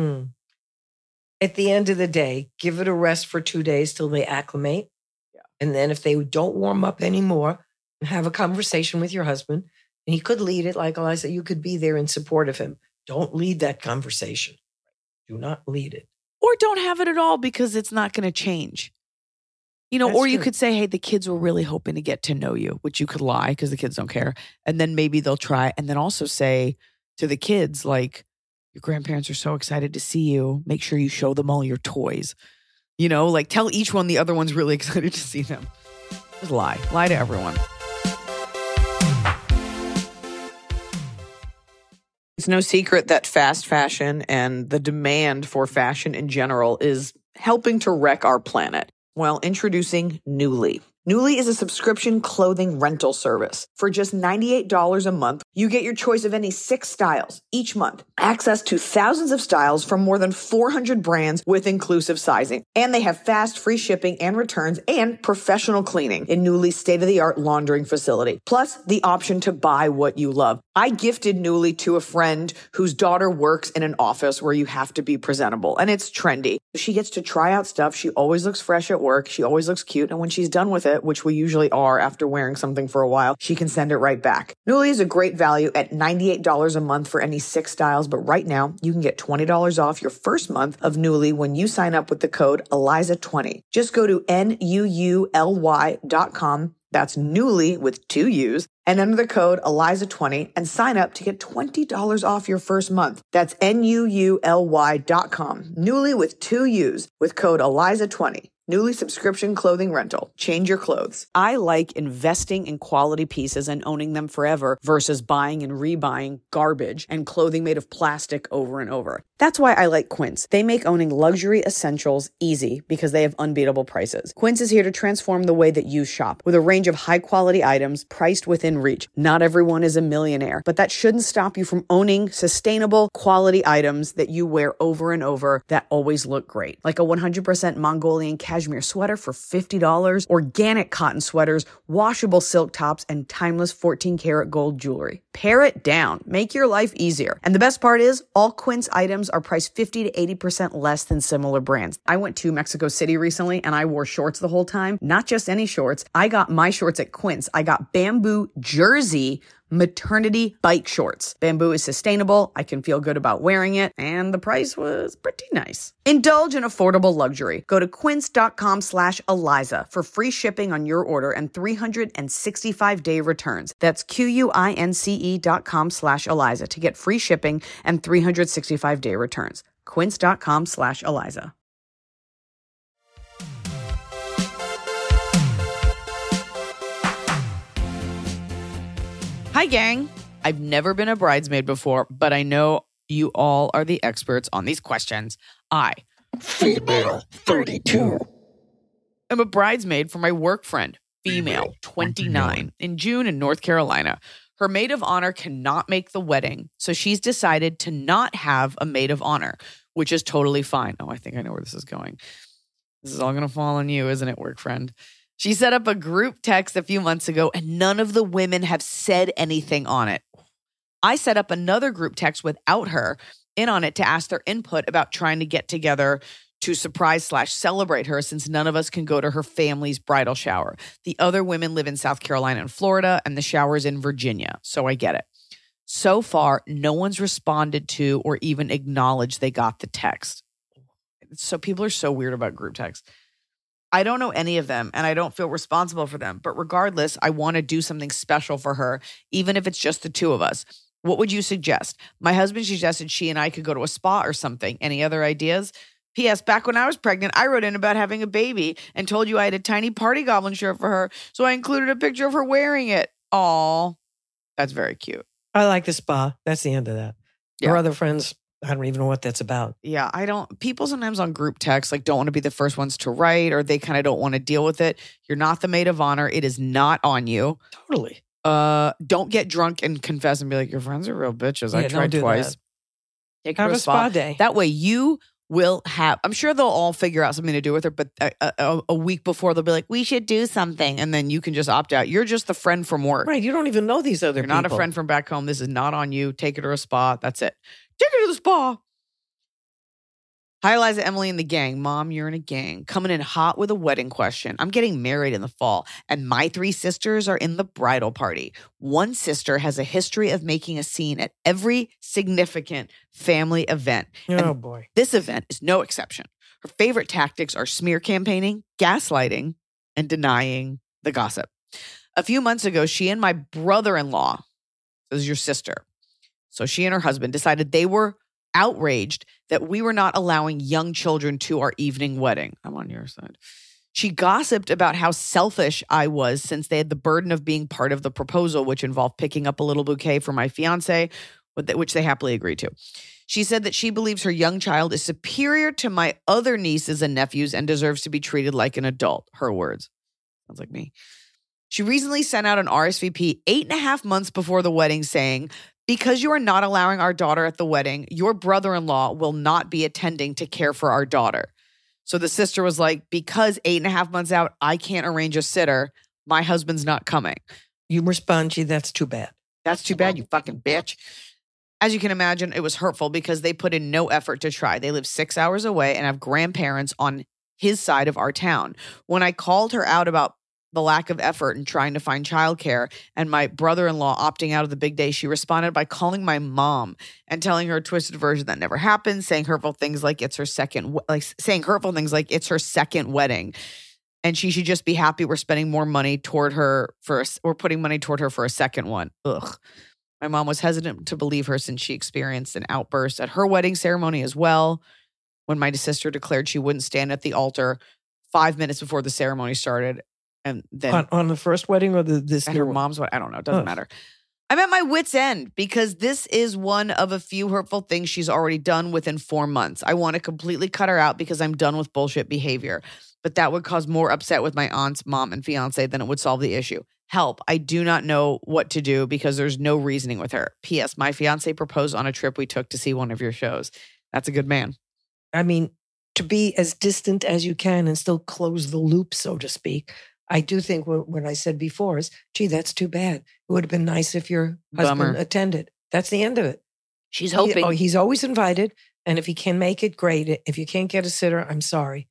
At the end of the day, give it a rest for 2 days till they acclimate. Yeah. And then if they don't warm up anymore, have a conversation with your husband. And he could lead it, like Eliza, you could be there in support of him. Don't lead that conversation. Do not lead it. Or don't have it at all because it's not going to change. That's or you true. could say, hey, the kids were really hoping to get to know you, which you could lie because the kids don't care. And then maybe they'll try. And then also say to the kids, like, your grandparents are so excited to see you. Make sure you show them all your toys. Like tell each one the other one's really excited to see them. Just lie. Lie to everyone. It's no secret that fast fashion and the demand for fashion in general is helping to wreck our planet. Well, introducing Nuuly. Nuuly is a subscription clothing rental service. For just $98 a month, you get your choice of any 6 styles each month, access to thousands of styles from more than 400 brands with inclusive sizing. And they have fast, free shipping and returns and professional cleaning in Nuuly's state-of-the-art laundering facility. Plus, the option to buy what you love. I gifted Nuuly to a friend whose daughter works in an office where you have to be presentable, and it's trendy. She gets to try out stuff. She always looks fresh at work. She always looks cute. And when she's done with it, which we usually are after wearing something for a while, she can send it right back. Nuuly is a great value at $98 a month for any 6 styles, but right now you can get $20 off your first month of Nuuly when you sign up with the code ELIZA20. Just go to NUULY.com. That's Nuuly with 2 U's and enter the code ELIZA20 and sign up to get $20 off your first month. That's NUULY.com. Nuuly with 2 U's with code ELIZA20. Nuuly subscription clothing rental. Change your clothes. I like investing in quality pieces and owning them forever versus buying and rebuying garbage and clothing made of plastic over and over. That's why I like Quince. They make owning luxury essentials easy because they have unbeatable prices. Quince is here to transform the way that you shop with a range of high-quality items priced within reach. Not everyone is a millionaire, but that shouldn't stop you from owning sustainable, quality items that you wear over and over that always look great. Like a 100% Mongolian cashmere sweater for $50, organic cotton sweaters, washable silk tops, and timeless 14-karat gold jewelry. Pare it down. Make your life easier. And the best part is, all Quince items are priced 50 to 80% less than similar brands. I went to Mexico City recently and I wore shorts the whole time. Not just any shorts. I got my shorts at Quince. I got Bamboo Jersey maternity bike shorts. Bamboo is sustainable. I can feel good about wearing it. And the price was pretty nice. Indulge in affordable luxury. Go to quince.com/Eliza for free shipping on your order and 365-day returns. That's QUINCE.com/Eliza to get free shipping and 365-day returns. Quince.com/Eliza. Hi, gang. I've never been a bridesmaid before, but I know you all are the experts on these questions. I, Female 32. am a bridesmaid for my work friend, female 29, in June in North Carolina. Her maid of honor cannot make the wedding, so she's decided to not have a maid of honor, which is totally fine. Oh, I think I know where this is going. This is all going to fall on you, isn't it, work friend? She set up a group text a few months ago, and none of the women have said anything on it. I set up another group text without her in on it to ask their input about trying to get together to surprise/celebrate her, since none of us can go to her family's bridal shower. The other women live in South Carolina and Florida, and the shower's in Virginia, so I get it. So far, no one's responded to or even acknowledged they got the text. So people are so weird about group texts. I don't know any of them, and I don't feel responsible for them. But regardless, I want to do something special for her, even if it's just the two of us. What would you suggest? My husband suggested she and I could go to a spa or something. Any other ideas? P.S. Back when I was pregnant, I wrote in about having a baby and told you I had a tiny party goblin shirt for her, so I included a picture of her wearing it. Aw, that's very cute. I like the spa. That's the end of that. Yeah. Her other friends, I don't even know what that's about. Yeah, people sometimes on group text don't want to be the first ones to write, or they kind of don't want to deal with it. You're not the maid of honor. It is not on you. Totally. Don't get drunk and confess and be like, your friends are real bitches. I tried twice. Take her to a spa day. That way you will have, I'm sure they'll all figure out something to do with her, but a week before they'll be like, we should do something. And then you can just opt out. You're just the friend from work. Right. You don't even know these other people. You're not a friend from back home. This is not on you. Take her to a spa. That's it. Take her to the spa. Hi, Eliza, Emily, and the gang. Mom, you're in a gang. Coming in hot with a wedding question. I'm getting married in the fall, and my 3 sisters are in the bridal party. One sister has a history of making a scene at every significant family event. Oh, boy. This event is no exception. Her favorite tactics are smear campaigning, gaslighting, and denying the gossip. A few months ago, she and my brother-in-law, this is your sister, so she and her husband decided they were outraged that we were not allowing young children to our evening wedding. I'm on your side. She gossiped about how selfish I was since they had the burden of being part of the proposal, which involved picking up a little bouquet for my fiance, which they happily agreed to. She said that she believes her young child is superior to my other nieces and nephews and deserves to be treated like an adult. Her words. Sounds like me. She recently sent out an RSVP 8.5 months before the wedding saying, because you are not allowing our daughter at the wedding, your brother-in-law will not be attending to care for our daughter. So the sister was like, because 8.5 months out, I can't arrange a sitter. My husband's not coming. You were spongy. That's too bad. That's too bad, you fucking bitch. As you can imagine, it was hurtful because they put in no effort to try. They live 6 hours away and have grandparents on his side of our town. When I called her out about the lack of effort in trying to find childcare and my brother-in-law opting out of the big day, she responded by calling my mom and telling her a twisted version that never happened, saying hurtful things like it's her second wedding. And she should just be happy we're spending more money toward her we're putting money toward her for a second one. Ugh. My mom was hesitant to believe her since she experienced an outburst at her wedding ceremony as well, when my sister declared she wouldn't stand at the altar 5 minutes before the ceremony started. And then on the first wedding or this at her mom's wedding, I don't know. It doesn't matter. I'm at my wit's end because this is one of a few hurtful things she's already done within 4 months. I want to completely cut her out because I'm done with bullshit behavior. But that would cause more upset with my aunt's mom and fiance than it would solve the issue. Help. I do not know what to do because there's no reasoning with her. P.S. My fiance proposed on a trip we took to see one of your shows. That's a good man. I mean, to be as distant as you can and still close the loop, so to speak. I do think what I said before is, gee, that's too bad. It would have been nice if your husband attended. That's the end of it. She's hoping. He's always invited. And if he can make it, great. If you can't get a sitter, I'm sorry.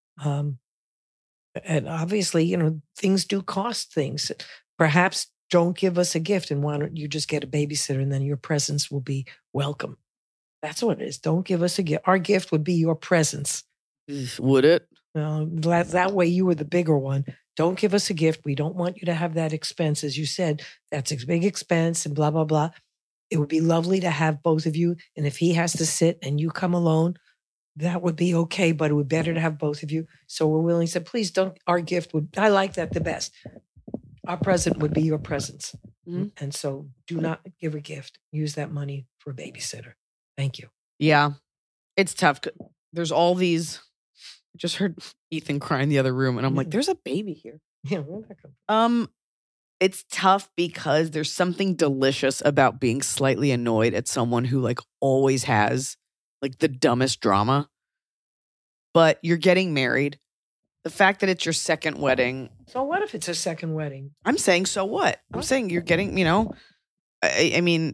And obviously, things do cost things. Perhaps don't give us a gift and why don't you just get a babysitter and then your presence will be welcome. That's what it is. Don't give us a gift. Our gift would be your presence. Would it? That way you were the bigger one. Don't give us a gift. We don't want you to have that expense. As you said, that's a big expense and blah, blah, blah. It would be lovely to have both of you. And if he has to sit and you come alone, that would be okay, but it would be better to have both of you. So we're willing to say, please don't, our gift would, I like that the best. Our present would be your presence. Mm-hmm. And so do not give a gift. Use that money for a babysitter. Thank you. Yeah. It's tough. There's all these, I just heard Ethan cry in the other room and I'm like, there's a baby here. Yeah, where'd that come from? It's tough because there's something delicious about being slightly annoyed at someone who always has the dumbest drama, but you're getting married. The fact that it's your second wedding. So what if it's a second wedding? I'm saying, so what? I'm saying you're getting, I mean,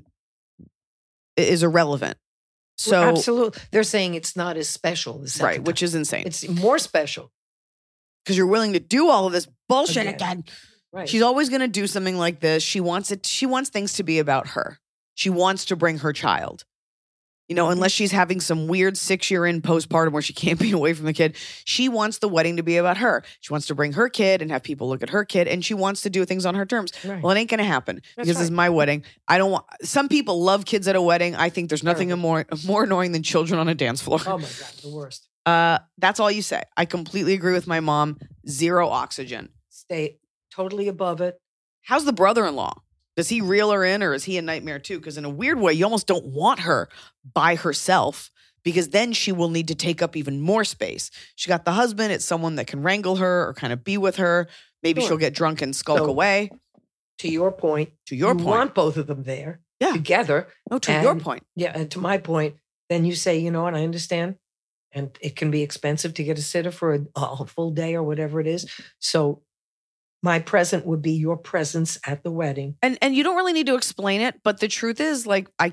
it is irrelevant. So well, absolutely. They're saying it's not as special. Right, which is insane. It's more special. Because you're willing to do all of this bullshit again. Right. She's always going to do something like this. She wants things to be about her. She wants to bring her child. Unless she's having some weird 6-year-in postpartum where she can't be away from the kid, she wants the wedding to be about her. She wants to bring her kid and have people look at her kid, and she wants to do things on her terms. Right. Well, it ain't going to happen because this is my wedding. I don't want. Some people love kids at a wedding. I think there's nothing more annoying than children on a dance floor. Oh my God, the worst. That's all you say. I completely agree with my mom. 0 oxygen. Stay totally above it. How's the brother-in-law? Does he reel her in or is he a nightmare too? Because in a weird way, you almost don't want her by herself because then she will need to take up even more space. She got the husband. It's someone that can wrangle her or kind of be with her. Maybe she'll get drunk and skulk away. To your point. You want both of them there together. No, to your point. Yeah, and to my point, then you say, you know what, I understand. And it can be expensive to get a sitter for a full day or whatever it is. So my present would be your presence at the wedding. And you don't really need to explain it, but the truth is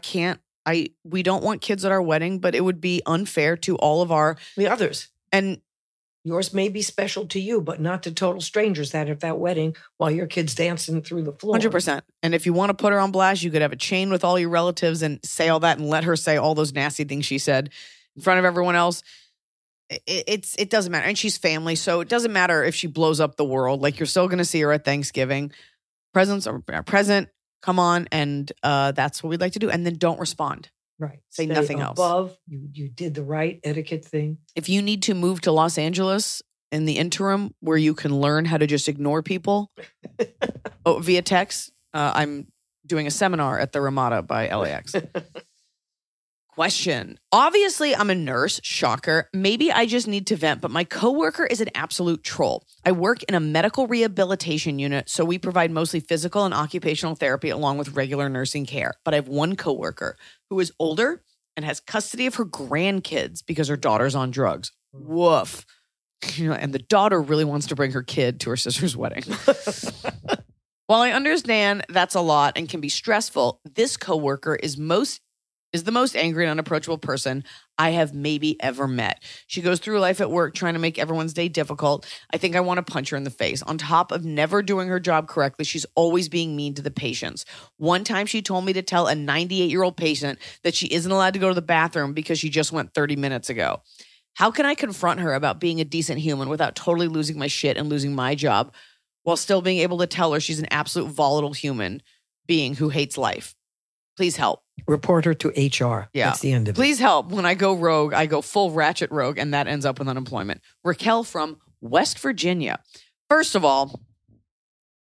we don't want kids at our wedding, but it would be unfair to all of the others. And yours may be special to you, but not to total strangers that are at that wedding while your kid's dancing through the floor. 100%. And if you want to put her on blast, you could have a chain with all your relatives and say all that and let her say all those nasty things she said in front of everyone else. It doesn't matter. And she's family, so it doesn't matter if she blows up the world. You're still going to see her at Thanksgiving. Presents are present. Come on. And that's what we'd like to do. And then don't respond. Right. Say nothing else. You did the right etiquette thing. If you need to move to Los Angeles in the interim where you can learn how to just ignore people via text, I'm doing a seminar at the Ramada by LAX. Question. Obviously, I'm a nurse. Shocker. Maybe I just need to vent, but my coworker is an absolute troll. I work in a medical rehabilitation unit, so we provide mostly physical and occupational therapy along with regular nursing care. But I have one coworker who is older and has custody of her grandkids because her daughter's on drugs. Woof. And the daughter really wants to bring her kid to her sister's wedding. While I understand that's a lot and can be stressful, this coworker is the most angry and unapproachable person I have maybe ever met. She goes through life at work trying to make everyone's day difficult. I think I want to punch her in the face. On top of never doing her job correctly, she's always being mean to the patients. One time she told me to tell a 98-year-old patient that she isn't allowed to go to the bathroom because she just went 30 minutes ago. How can I confront her about being a decent human without totally losing my shit and losing my job while still being able to tell her she's an absolute volatile human being who hates life? Please help. Report her to HR. Yeah. That's the end of it. Please help. When I go rogue, I go full ratchet rogue, and that ends up with unemployment. Raquel from West Virginia. First of all,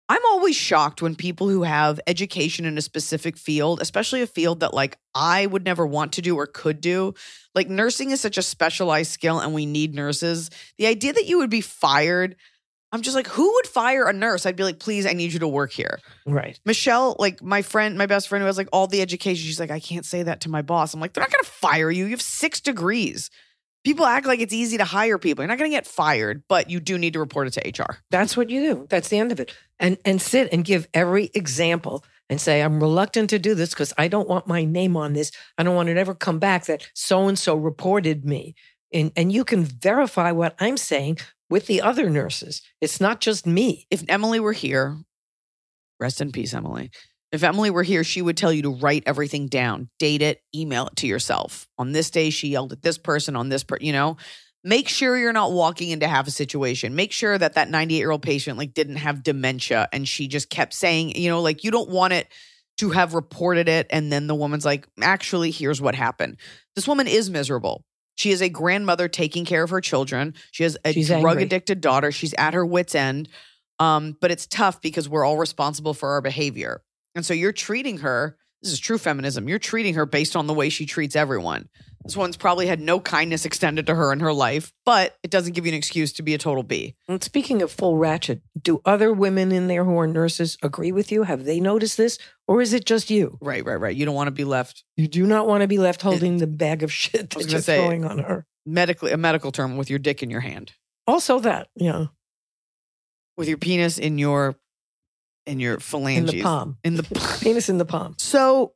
I'm always shocked when people who have education in a specific field, especially a field that like I would never want to do or could do, like nursing is such a specialized skill and we need nurses. The idea that you would be fired, I'm just like, who would fire a nurse? I'd be like, please, I need you to work here. Right. Michelle, like my best friend who has like all the education, she's like, I can't say that to my boss. I'm like, they're not going to fire you. You have 6 degrees. People act like it's easy to hire people. You're not going to get fired, but you do need to report it to HR. That's what you do. That's the end of it. And sit and give every example and say, I'm reluctant to do this because I don't want my name on this. I don't want it to ever come back that so-and-so reported me. And you can verify what I'm saying with the other nurses. It's not just me. If Emily were here, rest in peace, Emily. If Emily were here, she would tell you to write everything down, date it, email it to yourself. On this day, she yelled at this person, on this make sure you're not walking into half a situation. Make sure that 98-year-old patient like didn't have dementia and she just kept saying, like you don't want it to have reported it. And then the woman's like, actually, here's what happened. This woman is miserable. She is a grandmother taking care of her children. She has a drug-addicted daughter. She's at her wit's end. But it's tough because we're all responsible for our behavior. And so you're treating her, this is true feminism, you're treating her based on the way she treats everyone. This one's probably had no kindness extended to her in her life, but it doesn't give you an excuse to be a total B. And speaking of full ratchet, do other women in there who are nurses agree with you? Have they noticed this? Or is it just you? Right. You don't want to be left. You do not want to be left holding the bag of shit that you're throwing on her. A medical term, with your dick in your hand. Also that, yeah. With your penis in your phalanges. In the palm. Penis in the palm. So,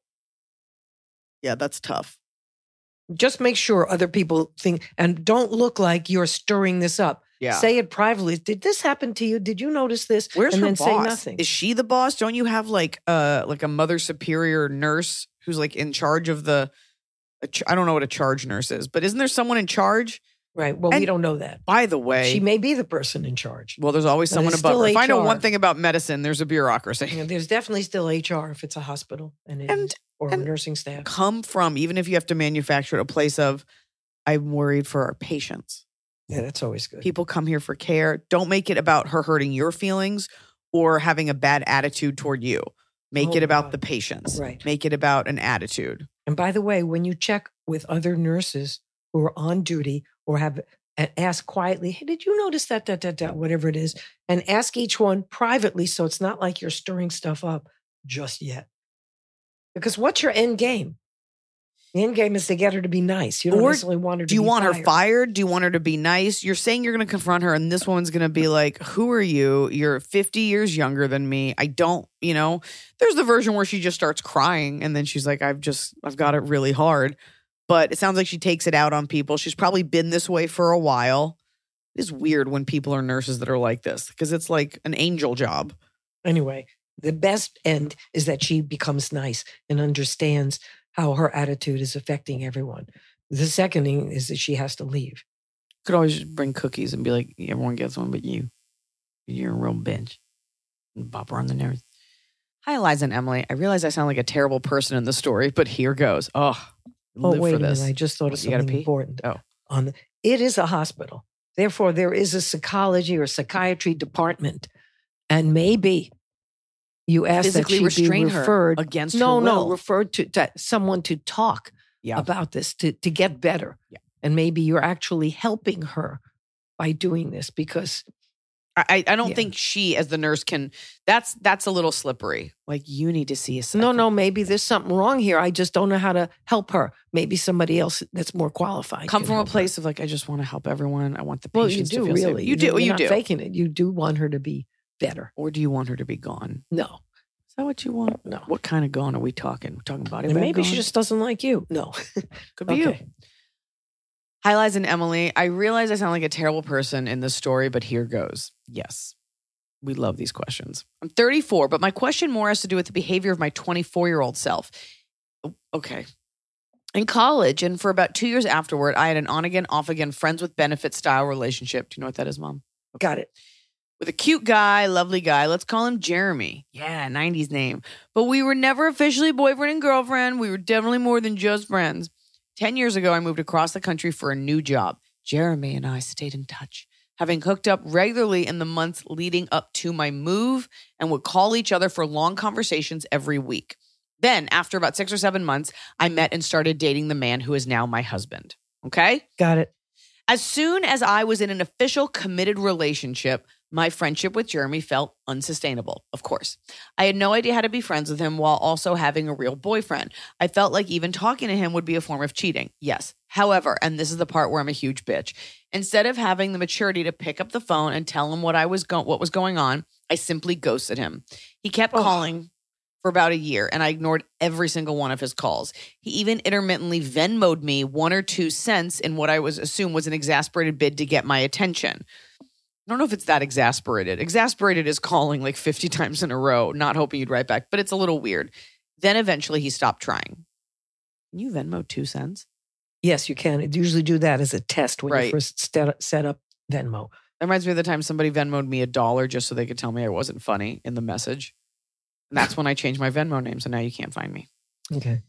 yeah, that's tough. Just make sure other people think, and don't look like you're stirring this up. Yeah. Say it privately. Did this happen to you? Did you notice this? Where's and her then boss? Say nothing. Is she the boss? Don't you have like a mother superior nurse who's like in charge of I don't know what a charge nurse is, but isn't there someone in charge? Right. Well, we don't know that. By the way, she may be the person in charge. Well, there's always someone above her. If I know one thing about medicine, there's a bureaucracy. Yeah, there's definitely still HR if it's a hospital or nursing staff. Come from, even if you have to manufacture it, a place of, I'm worried for our patients. Yeah, that's always good. People come here for care. Don't make it about her hurting your feelings or having a bad attitude toward you. Make it about the patients. Right. Make it about an attitude. And by the way, when you check with other nurses who are on duty or have ask quietly, hey, did you notice that, whatever it is, and ask each one privately so it's not like you're stirring stuff up just yet. Because what's your end game? The end game is to get her to be nice. You don't necessarily want her to be fired. Do you want her fired? Do you want her to be nice? You're saying you're going to confront her and this woman's going to be like, who are you? You're 50 years younger than me. I don't, there's the version where she just starts crying and then she's like, I've got it really hard. But it sounds like she takes it out on people. She's probably been this way for a while. It is weird when people are nurses that are like this because it's like an angel job. Anyway, the best end is that she becomes nice and understands how her attitude is affecting everyone. The second thing is that she has to leave. Could always just bring cookies and be like, everyone gets one but you. You're a real bitch. And bop her on the nose. Hi, Eliza and Emily. I realize I sound like a terrible person in the story, but here goes. Wait a minute. I just thought of something important. It is a hospital. Therefore, there is a psychology or psychiatry department. And maybe you ask that she be referred against her will. Referred to someone to talk about this, to get better. Yeah. And maybe you're actually helping her by doing this because I don't think she, as the nurse, can. That's a little slippery. Like, you need to see a psychiatrist. No, maybe there's something wrong here. I just don't know how to help her. Maybe somebody else that's more qualified. Come from a place of like, I just want to help everyone. I want the patients to feel really. safe. You do. You're not faking it. You do want her to be better. Or do you want her to be gone? No. Is that what you want? No. What kind of gone are we talking? We're talking body bag maybe gone? she just doesn't like you. No. Could be you. Hi, Liza and Emily. I realize I sound like a terrible person in this story, but here goes. Yes. We love these questions. I'm 34, but my question more has to do with the behavior of my 24-year-old self. Okay. In college, and for about 2 years afterward, I had an on-again, off-again, friends with benefit style relationship. Do you know what that is, Mom? Okay. Got it. With a cute guy, lovely guy. Let's call him Jeremy. Yeah, 90s name. But we were never officially boyfriend and girlfriend. We were definitely more than just friends. 10 years ago, I moved across the country for a new job. Jeremy and I stayed in touch. having hooked up regularly in the months leading up to my move and would call each other for long conversations every week. Then, after about 6 or 7 months, I met and started dating the man who is now my husband. Okay? Got it. As soon as I was in an official committed relationship, my friendship with Jeremy felt unsustainable, of course. I had no idea how to be friends with him while also having a real boyfriend. I felt like even talking to him would be a form of cheating. Yes. However, and this is the part where I'm a huge bitch, instead of having the maturity to pick up the phone and tell him what was going on, I simply ghosted him. He kept calling for about a year, and I ignored every single one of his calls. He even intermittently Venmo'd me 1 or 2 cents in what I assumed was an exasperated bid to get my attention. I don't know if it's that exasperated. Exasperated is calling like 50 times in a row, not hoping you'd write back, but it's a little weird. Then eventually he stopped trying. Can you Venmo 2 cents? Yes, you can. It usually do that as a test when you first set up Venmo. That reminds me of the time somebody Venmo'd me $1 just so they could tell me I wasn't funny in the message. And that's when I changed my Venmo name, so now you can't find me. Okay.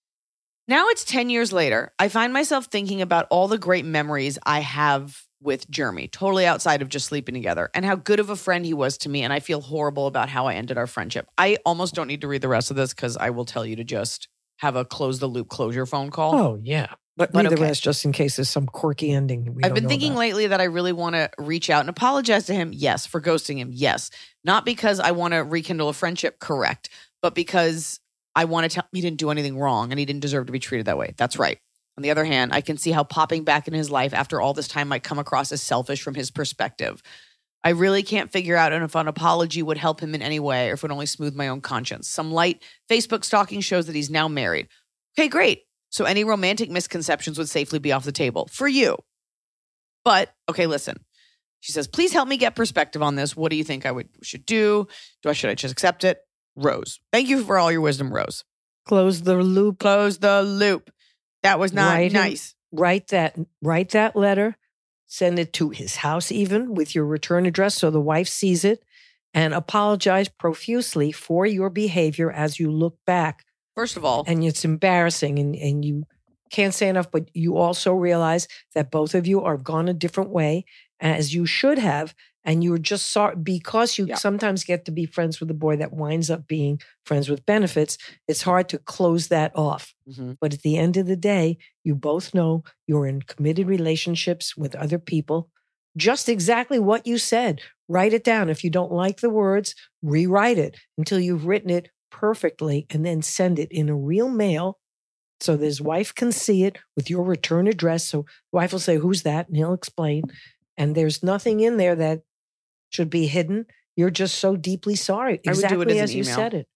Now it's 10 years later. I find myself thinking about all the great memories I have with Jeremy, totally outside of just sleeping together, and how good of a friend he was to me, and I feel horrible about how I ended our friendship. I almost don't need to read the rest of this because I will tell you to just have a close-the-loop closure phone call. Oh, yeah. But read the rest just in case there's some quirky ending. I've been thinking lately that I really want to reach out and apologize to him. Yes. For ghosting him. Yes. Not because I want to rekindle a friendship. Correct. But because I want to tell him he didn't do anything wrong and he didn't deserve to be treated that way. That's right. On the other hand, I can see how popping back in his life after all this time might come across as selfish from his perspective. I really can't figure out if an apology would help him in any way or if it would only smooth my own conscience. Some light Facebook stalking shows that he's now married. Okay, great. So any romantic misconceptions would safely be off the table for you. But, okay, listen. She says, please help me get perspective on this. What do you think I should do? Should I just accept it? Rose. Thank you for all your wisdom, Rose. Close the loop. Close the loop. That was not nice. Write that letter. Send it to his house even with your return address so the wife sees it. And apologize profusely for your behavior as you look back. First of all. And it's embarrassing and you can't say enough, but you also realize that both of you are gone a different way as you should have. And you're just sorry because you sometimes get to be friends with a boy that winds up being friends with benefits. It's hard to close that off. Mm-hmm. But at the end of the day, you both know you're in committed relationships with other people. Just exactly what you said. Write it down. If you don't like the words, rewrite it until you've written it perfectly and then send it in a real mail so his wife can see it with your return address. So the wife will say, who's that? And he'll explain. And there's nothing in there that should be hidden. You're just so deeply sorry. Exactly I would do it as you said it.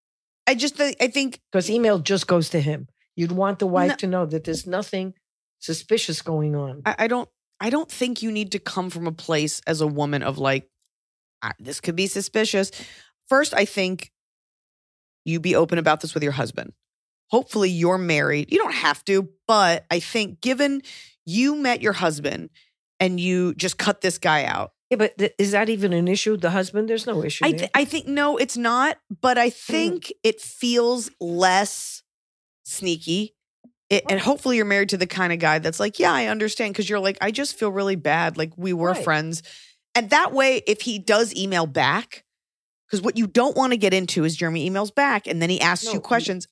I think because email just goes to him. You'd want the wife to know that there's nothing suspicious going on. I don't think you need to come from a place as a woman of like, this could be suspicious. First, I think you be open about this with your husband. Hopefully you're married. You don't have to, but I think given you met your husband and you just cut this guy out. Yeah, but is that even an issue? The husband? There's no issue there. I think, no, it's not. But I think it feels less sneaky. And hopefully you're married to the kind of guy that's like, yeah, I understand. Because you're like, I just feel really bad. Like we were friends. And that way, if he does email back, because what you don't want to get into is Jeremy emails back and then he asks you questions.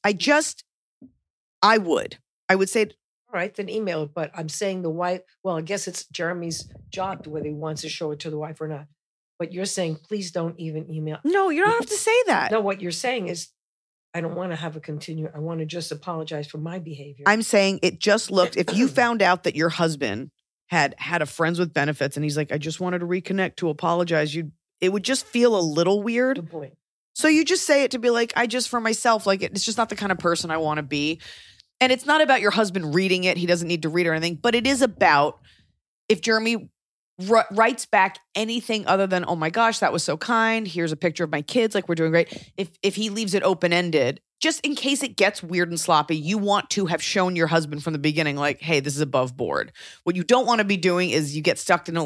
I would say, all right, then email it. But I'm saying the wife, well, I guess it's Jeremy's job whether he wants to show it to the wife or not. But you're saying, please don't even email. No, you don't have to say that. No, what you're saying is, I don't want to have a I want to just apologize for my behavior. I'm saying it just looked, if you found out that your husband had a friends with benefits and he's like, I just wanted to reconnect to apologize, it would just feel a little weird. Good point. So you just say it to be like, I just for myself, like it's just not the kind of person I want to be. And it's not about your husband reading it. He doesn't need to read or anything, but it is about if Jeremy writes back anything other than, oh my gosh, that was so kind. Here's a picture of my kids. Like we're doing great. If he leaves it open-ended, just in case it gets weird and sloppy, you want to have shown your husband from the beginning, like, hey, this is above board. What you don't want to be doing is you get stuck in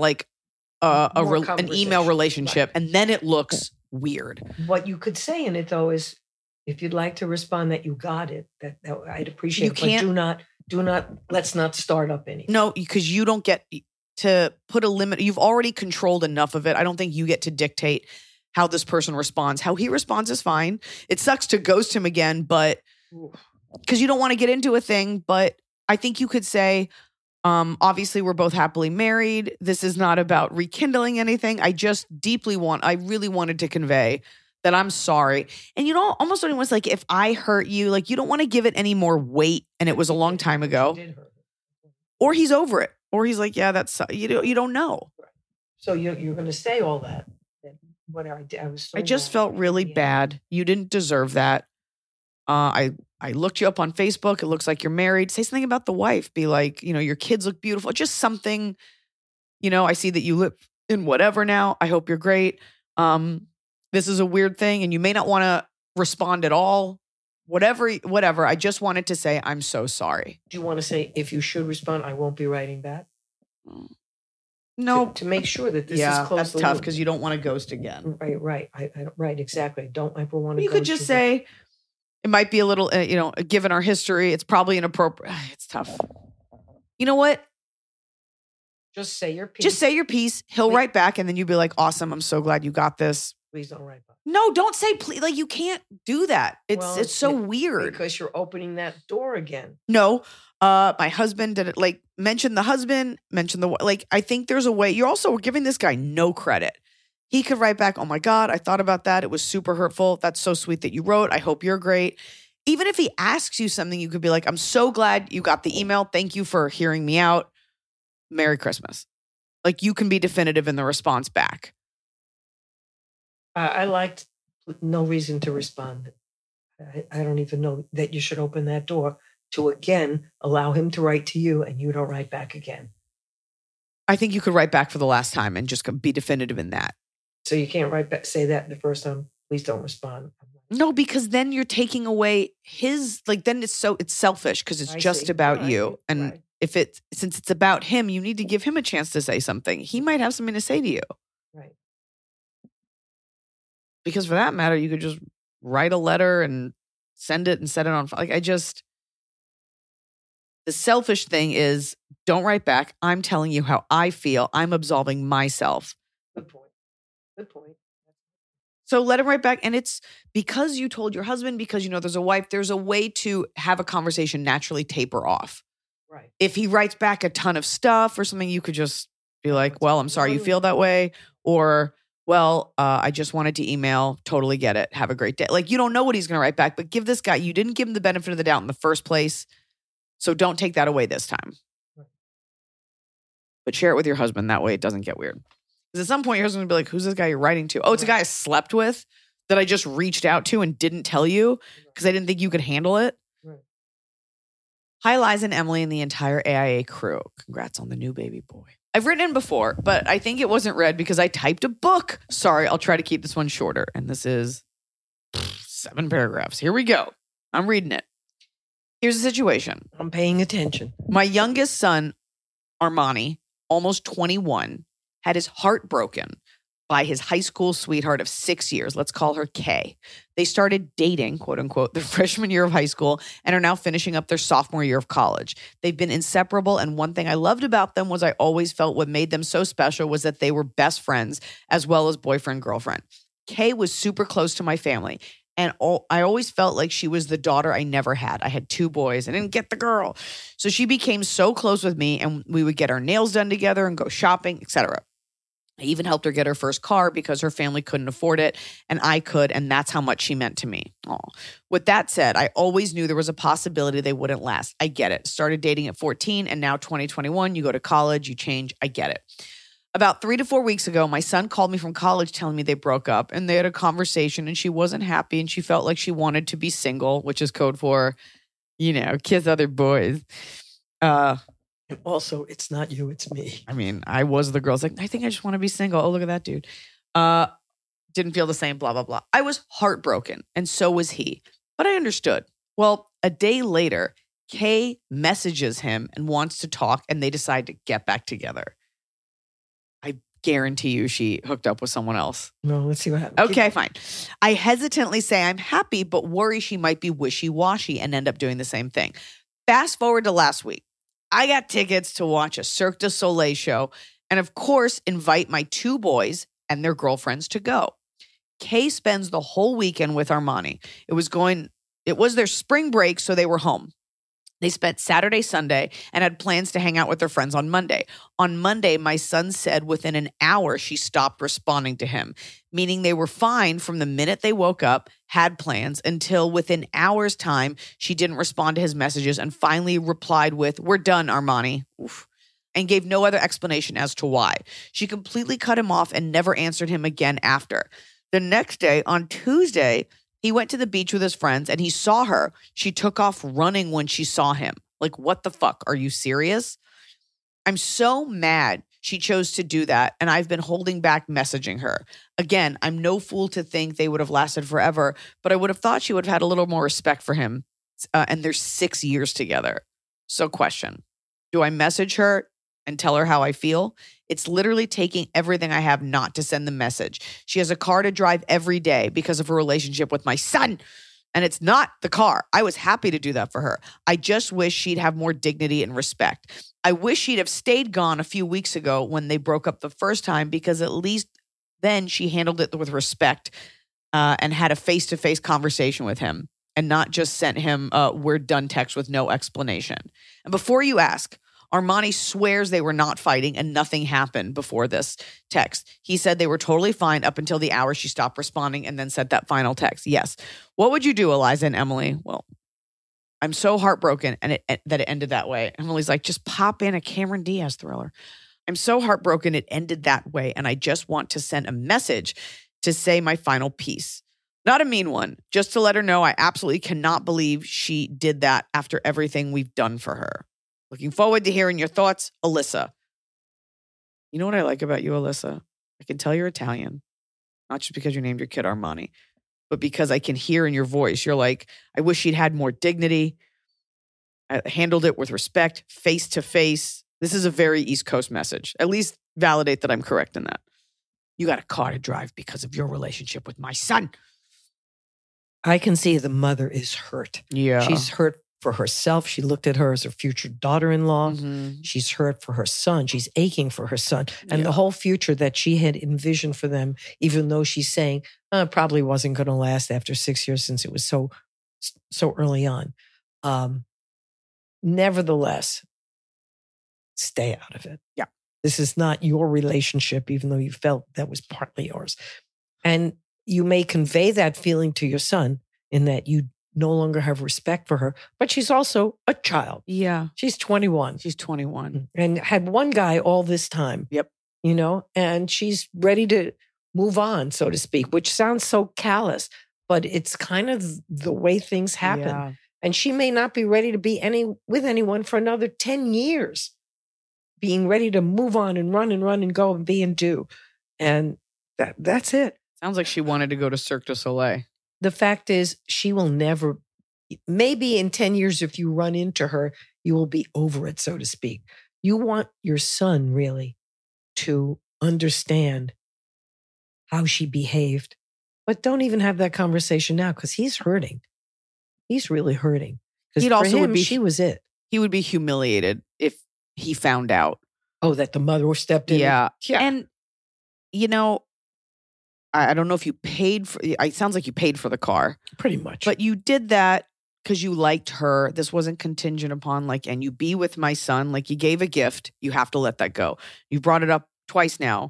an email relationship and then it looks weird. What you could say in it though is, if you'd like to respond that you got it, that I'd appreciate it. But do not, let's not start up anything. No, because you don't get, to put a limit. You've already controlled enough of it. I don't think you get to dictate how this person responds. How he responds is fine. It sucks to ghost him again, but because you don't want to get into a thing, but I think you could say, obviously we're both happily married. This is not about rekindling anything. I really wanted to convey that I'm sorry. And you don't almost don't even want to, like, if I hurt you, like, you don't want to give it any more weight. And it was a long time ago. Or he's over it. Or he's like, yeah, that's, you don't know. So you're going to say all that. What I did, I just felt really bad. You didn't deserve that. I looked you up on Facebook. It looks like you're married. Say something about the wife. Be like, your kids look beautiful. Just something, I see that you live in whatever now. I hope you're great. This is a weird thing and you may not want to respond at all. Whatever. I just wanted to say, I'm so sorry. Do you want to say, if you should respond, I won't be writing back? No. To make sure that this is close. That's tough because you don't want to ghost again. Right. Right, exactly. I don't ever want to You could just say, it might be a little, given our history, it's probably inappropriate. It's tough. You know what? Just say your piece. Just say your piece. He'll write back and then you'll be like, awesome. I'm so glad you got this. Please don't write back. No, don't say please. Like, you can't do that. It's so weird. Because you're opening that door again. No. My husband did it. Like, mention the husband, mention the, like, I think there's a way. You're also giving this guy no credit. He could write back, oh my God, I thought about that. It was super hurtful. That's so sweet that you wrote. I hope you're great. Even if he asks you something, you could be like, I'm so glad you got the email. Thank you for hearing me out. Merry Christmas. Like, you can be definitive in the response back. I liked no reason to respond. I don't even know that you should open that door to, again, allow him to write to you and you don't write back again. I think you could write back for the last time and just be definitive in that. So you can't write back, say that the first time, please don't respond. No, because then you're taking away his, like, then it's selfish because it's just about you. And since it's about him, you need to give him a chance to say something. He might have something to say to you. Right. Because for that matter, you could just write a letter and send it and set it on. Like, the selfish thing is, don't write back. I'm telling you how I feel. I'm absolving myself. Good point. So let him write back. And it's because you told your husband, because there's a wife, there's a way to have a conversation naturally taper off. Right. If he writes back a ton of stuff or something, you could just be like, well, I'm sorry you feel that way. Or, well, I just wanted to email. Totally get it. Have a great day. Like, you don't know what he's going to write back, but give this guy, you didn't give him the benefit of the doubt in the first place. So don't take that away this time. Right. But share it with your husband. That way it doesn't get weird. Because at some point your husband will be like, who's this guy you're writing to? Oh, it's a guy I slept with that I just reached out to and didn't tell you because I didn't think you could handle it. Right. Hi, Liza and Emily and the entire AIA crew. Congrats on the new baby boy. I've written in before, but I think it wasn't read because I typed a book. Sorry, I'll try to keep this one shorter. And this is 7 paragraphs. Here we go. I'm reading it. Here's the situation. I'm paying attention. My youngest son, Armani, almost 21, had his heart broken by his high school sweetheart of 6 years. Let's call her Kay. They started dating, quote unquote, their freshman year of high school and are now finishing up their sophomore year of college. They've been inseparable. And one thing I loved about them was I always felt what made them so special was that they were best friends as well as boyfriend, girlfriend. Kay was super close to my family. And I always felt like she was the daughter I never had. I had 2 boys. I didn't get the girl. So she became so close with me and we would get our nails done together and go shopping, etc. I even helped her get her first car because her family couldn't afford it and I could, and that's how much she meant to me. Aw. With that said, I always knew there was a possibility they wouldn't last. I get it. Started dating at 14 and now 2021, you go to college, you change. I get it. About 3 to 4 weeks ago, my son called me from college telling me they broke up and they had a conversation and she wasn't happy and she felt like she wanted to be single, which is code for, kiss other boys. And also, it's not you, it's me. I mean, I was the girl's like, I think I just want to be single. Oh, look at that dude. Didn't feel the same, blah, blah, blah. I was heartbroken and so was he, but I understood. Well, a day later, Kay messages him and wants to talk and they decide to get back together. I guarantee you she hooked up with someone else. No, let's see what happens. Okay, fine. I hesitantly say I'm happy, but worry she might be wishy-washy and end up doing the same thing. Fast forward to last week. I got tickets to watch a Cirque du Soleil show and, of course, invite my 2 boys and their girlfriends to go. Kay spends the whole weekend with Armani. It was their spring break, so they were home. They spent Saturday, Sunday, and had plans to hang out with their friends on Monday. On Monday, my son said within an hour she stopped responding to him, meaning they were fine from the minute they woke up, had plans, until within hours' time, she didn't respond to his messages and finally replied with, "We're done, Armani." Oof. And gave no other explanation as to why. She completely cut him off and never answered him again after. The next day, on Tuesday, he went to the beach with his friends and he saw her. She took off running when she saw him. Like, what the fuck? Are you serious? I'm so mad she chose to do that, and I've been holding back messaging her. Again, I'm no fool to think they would have lasted forever, but I would have thought she would have had a little more respect for him, and they're 6 years together. So question, do I message her and tell her how I feel? It's literally taking everything I have not to send the message. She has a car to drive every day because of her relationship with my son. And it's not the car. I was happy to do that for her. I just wish she'd have more dignity and respect. I wish she'd have stayed gone a few weeks ago when they broke up the first time, because at least then she handled it with respect and had a face-to-face conversation with him and not just sent him a "we're done" text with no explanation. And before you ask, Armani swears they were not fighting and nothing happened before this text. He said they were totally fine up until the hour she stopped responding and then sent that final text. Yes. What would you do, Eliza and Emily? Well, I'm so heartbroken that it ended that way. Emily's like, just pop in a Cameron Diaz thriller. I'm so heartbroken it ended that way, and I just want to send a message to say my final piece. Not a mean one, just to let her know I absolutely cannot believe she did that after everything we've done for her. Looking forward to hearing your thoughts, Alyssa. You know what I like about you, Alyssa? I can tell you're Italian, not just because you named your kid Armani, but because I can hear in your voice. You're like, I wish she'd had more dignity. I handled it with respect, face to face. This is a very East Coast message. At least validate that I'm correct in that. You got a car to drive because of your relationship with my son. I can see the mother is hurt. Yeah. She's hurt for herself. She looked at her as her future daughter-in-law. Mm-hmm. She's hurt for her son. She's aching for her son. And the whole future that she had envisioned for them, even though she's saying probably wasn't going to last after 6 years since it was so early on. Nevertheless, stay out of it. Yeah. This is not your relationship, even though you felt that was partly yours. And you may convey that feeling to your son in that you no longer have respect for her, but she's also a child. Yeah. She's 21. She's 21. And had one guy all this time. Yep. You know, and she's ready to move on, so to speak, which sounds so callous, but it's kind of the way things happen. Yeah. And she may not be ready to be with anyone for another 10 years, being ready to move on and run and go and be and do. And that's it. Sounds like she wanted to go to Cirque du Soleil. The fact is, she will never, maybe in 10 years, if you run into her, you will be over it, so to speak. You want your son really to understand how she behaved, but don't even have that conversation now because he's hurting. He's really hurting. Because for him, she was it. He would be humiliated if he found out. Oh, that the mother stepped in. Yeah. And, you know, I don't know if you paid for it. Sounds like you paid for the car. Pretty much. But you did that because you liked her. This wasn't contingent upon and you be with my son. Like, you gave a gift. You have to let that go. You brought it up twice now.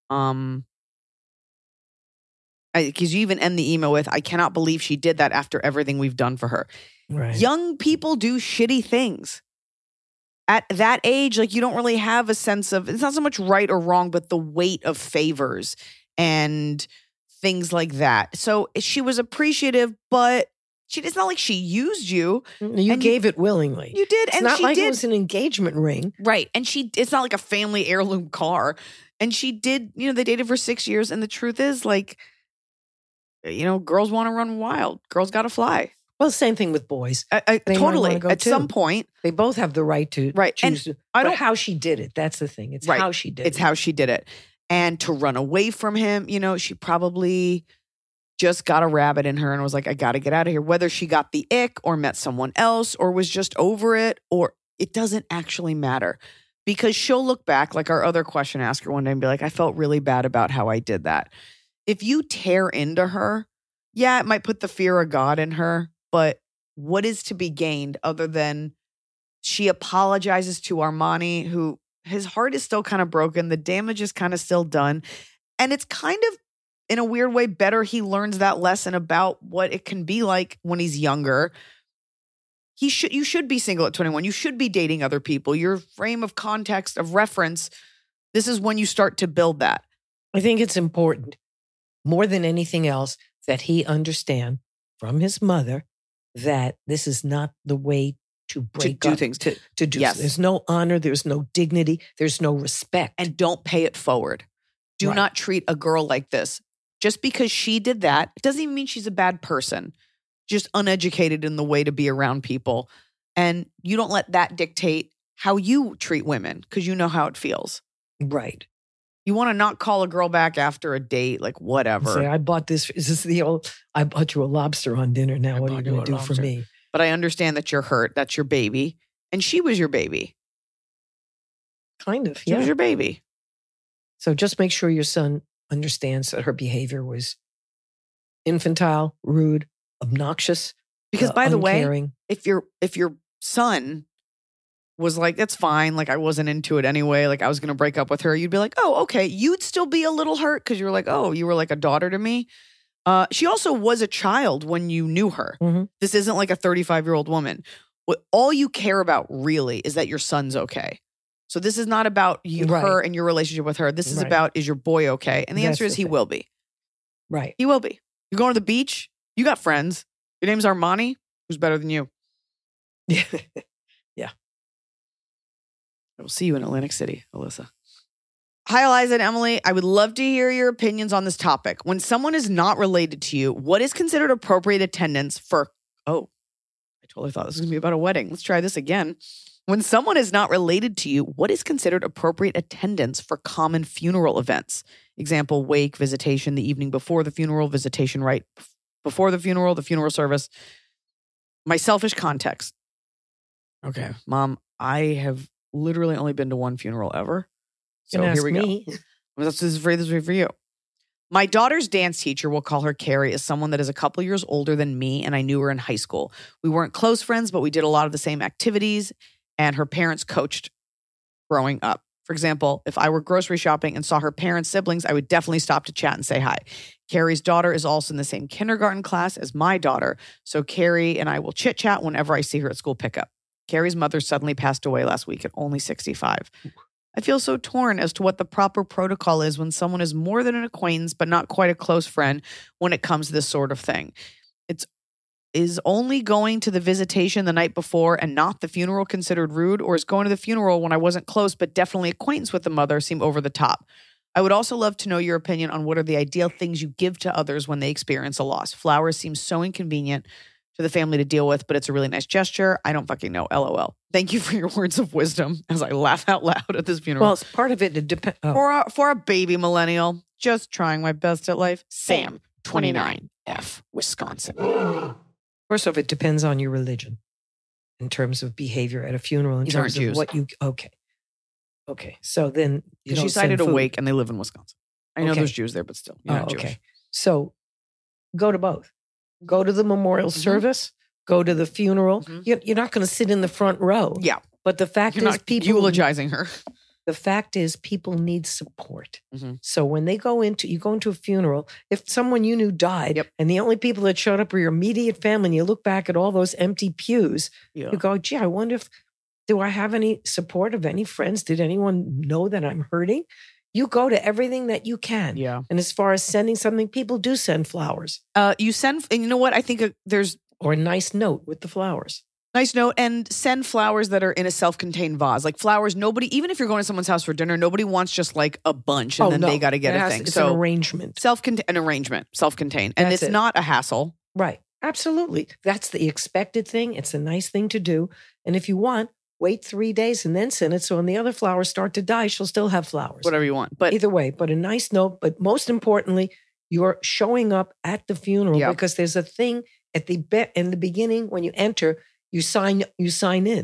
Because you even end the email with, I cannot believe she did that after everything we've done for her. Right. Young people do shitty things. At that age, you don't really have a sense of, it's not so much right or wrong, but the weight of favors and things like that. So she was appreciative, but it's not like she used you. You gave it willingly. You did. It's not like it was an engagement ring. Right. And it's not like a family heirloom car. And she did, they dated for 6 years. And the truth is, girls want to run wild. Girls got to fly. Well, same thing with boys. Totally. At some point. They both have the right to choose. And but how she did it. That's the thing. It's how she did it. It's how she did it. And to run away from him, she probably just got a rabbit in her and was like, I got to get out of here. Whether she got the ick or met someone else or was just over it, or it doesn't actually matter because she'll look back like our other question asker one day and be like, I felt really bad about how I did that. If you tear into her, yeah, it might put the fear of God in her, but what is to be gained other than she apologizes to Armani, who his heart is still kind of broken. The damage is kind of still done. And it's kind of, in a weird way, better he learns that lesson about what it can be like when he's younger. You should be single at 21. You should be dating other people. Your frame of context, of reference, this is when you start to build that. I think it's important, more than anything else, that he understand from his mother that this is not the way to break do up, things. To do. Yes. There's no honor. There's no dignity. There's no respect. And don't pay it forward. Do Right. not treat a girl like this. Just because she did that, it doesn't even mean she's a bad person. Just uneducated in the way to be around people. And you don't let that dictate how you treat women because you know how it feels. Right. You want to not call a girl back after a date, like whatever. Say, I bought this. Is this the old, I bought you a lobster on dinner. Now what are you bought you going a to do for lobster. me? But I understand that you're hurt. That's your baby. And she was your baby. Kind of, She was yeah. your baby. So just make sure your son understands that her behavior was infantile, rude, obnoxious. Because by the way, uncaring. if your son was like, that's fine, like I wasn't into it anyway, like I was going to break up with her, you'd be like, oh, okay. You'd still be a little hurt because you're like, oh, you were like a daughter to me. She also was a child when you knew her. Mhm. This isn't like a 35-year-old woman. All you care about really is that your son's okay. So this is not about you, Right. her and your relationship with her. This is Right. about, is your boy okay? And the That's answer is the he thing. will be. Right. He will be. You're going to the beach. You got friends. Your name's Armani. Who's better than you? Yeah. I will see you in Atlantic City, Alyssa. Hi, Eliza and Emily. I would love to hear your opinions on this topic. When someone is not related to you, what is considered appropriate attendance for? Oh, I totally thought this was going to be about a wedding. Let's try this again. When someone is not related to you, what is considered appropriate attendance for common funeral events? Example, wake, visitation, the evening before the funeral, visitation right before the funeral service. My selfish context. Okay, Mom, I have literally only been to one funeral ever. So Can here ask we me. go. This is for you. My daughter's dance teacher, we'll call her Carrie, is someone that is a couple years older than me, and I knew her in high school. We weren't close friends, but we did a lot of the same activities, and her parents coached growing up. For example, if I were grocery shopping and saw her parents' siblings, I would definitely stop to chat and say hi. Carrie's daughter is also in the same kindergarten class as my daughter, so Carrie and I will chit-chat whenever I see her at school pickup. Carrie's mother suddenly passed away last week at only 65. I feel so torn as to what the proper protocol is when someone is more than an acquaintance but not quite a close friend when it comes to this sort of thing. Is only going to the visitation the night before and not the funeral considered rude, or is going to the funeral when I wasn't close but definitely acquaintance with the mother seem over the top? I would also love to know your opinion on what are the ideal things you give to others when they experience a loss. Flowers seem so inconvenient for the family to deal with, but it's a really nice gesture. I don't fucking know. LOL. Thank you for your words of wisdom as I laugh out loud at this funeral. Well, it's part of it depends. Oh. For a baby millennial, just trying my best at life. Sam, 29, F, Wisconsin. First off, it depends on your religion in terms of behavior at a funeral. In These terms aren't of Jews. what you okay. So then you She don't cited send food. Awake and they live in Wisconsin. I know Okay. there's Jews there, but still, you're not Jewish. Okay. So go to both. Go to the memorial service. Go to the funeral. Mhm. You're not going to sit in the front row. Yeah. But the fact You're is, not people eulogizing her. The fact is, people need support. Mhm. So when you go into a funeral, if someone you knew died, Yep. and the only people that showed up were your immediate family, and you look back at all those empty pews, Yeah. you go, "Gee, I wonder do I have any support of any friends? Did anyone know that I'm hurting?" You go to everything that you can. Yeah. And as far as sending something, people do send flowers You send, and you know what? I think there's or a nice note with the flowers. nice note, and send flowers that are in a self-contained vase. Like flowers, nobody, even if you're going to someone's house for dinner, nobody wants just like a bunch and then no. they got to get It a has- thing. It's So an arrangement. an arrangement, self-contained. And That's it's it. not a hassle. Right. Absolutely. That's the expected thing. It's a nice thing to do. And if you want, wait 3 days and then send it. So when the other flowers start to die, she'll still have flowers. Whatever you want. But Either way, but a nice note. But most importantly, you're showing up at the funeral Yeah. because there's a thing in the beginning when you enter, you sign in.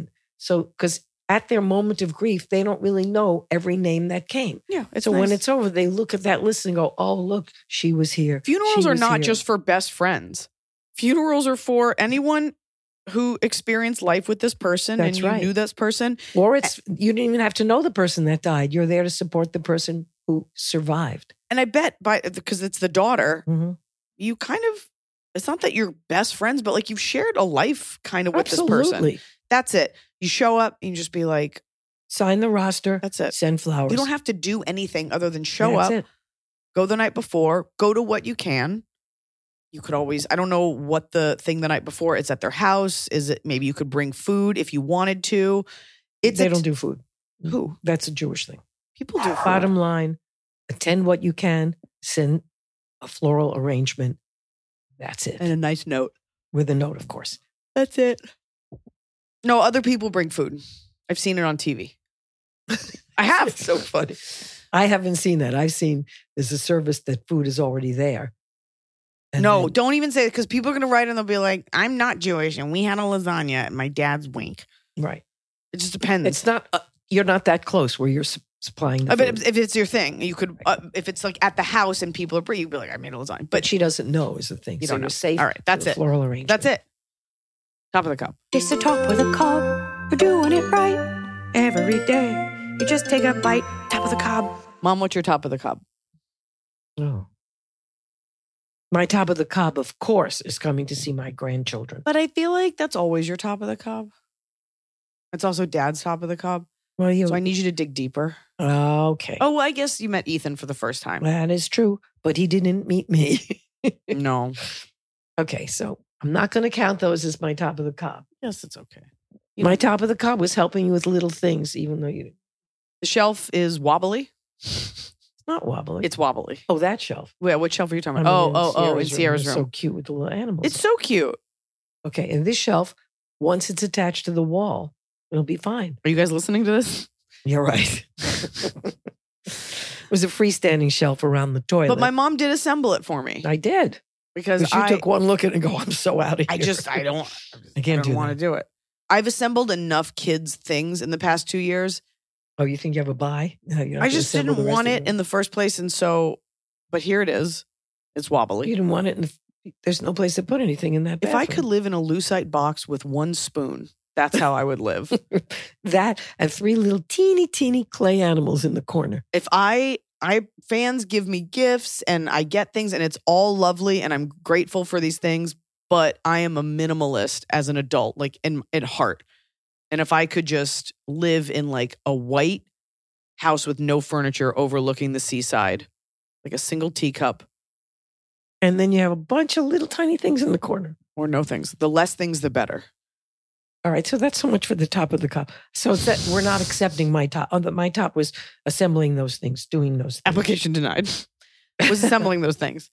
So, because at their moment of grief, they don't really know every name that came. Yeah. It's So when nice. it's over, they look at that list and go, oh, look, she was here. Funerals She are was not here." just for best friends. Funerals are for anyone who experienced life with this person That's and you right. knew this person. Or it's, you didn't even have to know the person that died. You're there to support the person who survived. And I bet because it's the daughter, Mhm. you kind of, it's not that you're best friends, but like you've shared a life kind of with this person. Absolutely. That's it. You show up and you just be like, Sign the roster. that's it. Send flowers. You don't have to do anything other than show That's up, it. go the night before, go to what you can. You could always, I don't know what the thing the night before, it's at their house. Is it, maybe you could bring food if you wanted to. They don't do food. Who? That's a Jewish thing. People do food. Bottom line, attend what you can, send a floral arrangement. That's it. And a nice note. With a note, of course. That's it. No, other people bring food. I've seen it on TV. I have. It's so funny. I haven't seen that. I've seen there's a service that food is already there. And No, then- don't even say it because people are going to write and they'll be like, I'm not Jewish and we had a lasagna at my dad's wink. right. It just depends. It's not, you're not that close where you're supplying the But food. if it's your thing, you could, if it's like at the house and people are bringing, you'd be like, I made a lasagna. But But she doesn't know is the thing. You So don't know. you're safe. All right, that's with a it. Floral arrangement. that's it. Top of the cup. It's the top with a cob. You're doing it right every day. You just take a bite, top of the cob. Mom, what's your top of the cup? Oh. My top of the cob, of course, is coming to see my grandchildren. But I feel like that's always your top of the cob. It's also dad's top of the cob. Well, you. So I need you to dig deeper. Okay. Oh, well, I guess you met Ethan for the first time. That is true, but he didn't meet me. No. Okay, so I'm not going to count those as my top of the cob. Yes, it's okay. My top of the cob was helping you with little things, even though you. The shelf is wobbly. It's not wobbly. It's wobbly. Oh, that shelf. Wait, what shelf are you talking I about? mean, In Sierra's room. So cute with the little animals. It's so cute. Okay, and this shelf, once it's attached to the wall, it'll be fine. Are you guys listening to this? You're right. It was a freestanding shelf around the toilet. But my mom did assemble it for me I did. because Because you took one look at it and go, I'm so out of here. I don't I can't do want to that. do it. I've assembled enough kids' things in the past 2 years. Oh, you think you have a buy? No, you have I to just assemble didn't the rest want of it in the first place. And so, but here it is. It's You wobbly. didn't want it, and there's no place to put anything in that If I could bathroom. live in a lucite box with one spoon, that's how I would live. That and 3 little teeny clay animals in the corner. If I fans give me gifts and I get things and it's all lovely and I'm grateful for these things, but I am a minimalist as an adult, like in heart. And if I could just live in like a white house with no furniture overlooking the seaside, like a single teacup And then you have a bunch of little tiny things in the corner. or no things, the less things, the better. All right, so that's so much for the top of the cup. So it's that we're not accepting my top. Oh, my top was assembling those things, doing those things. Application denied. Was assembling those things.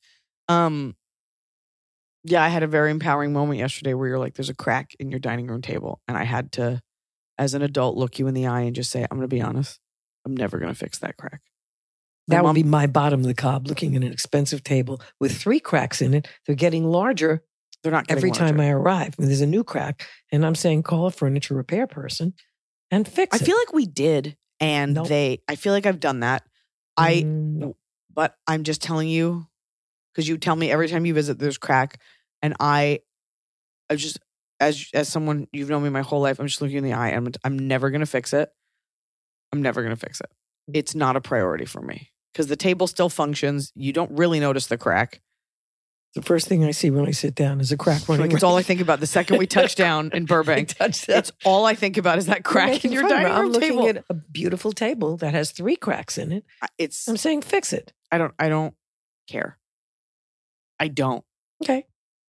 Yeah, I had a very empowering moment yesterday where you're like, there's a crack in your dining room table. And I had to, as an adult, look you in the eye and just say, I'm going to be honest. I'm never going to fix that crack. My That would mom- be my bottom of the cob, looking at an expensive table with 3 cracks in it. They're getting larger They're not every time I arrive. There's a new crack, and I'm saying call a furniture repair person and fix I it. feel like we did. And Nope. I feel like I've done that. No. But I'm just telling you, because you tell me every time you visit, there's crack. And I just, as someone, you've known me my whole life, I'm just looking in the eye. I'm never going to fix it. I'm never going to fix it. It's not a priority for me because the table still functions. You don't really notice the crack. The first thing I see when I sit down is a crack running. Like it's all I think about the second we touch down in Burbank. It's all I think about is that crack in your dining I'm room looking table. at a beautiful table that has 3 cracks in it. It's, I'm saying fix it. I don't care. I don't. Okay.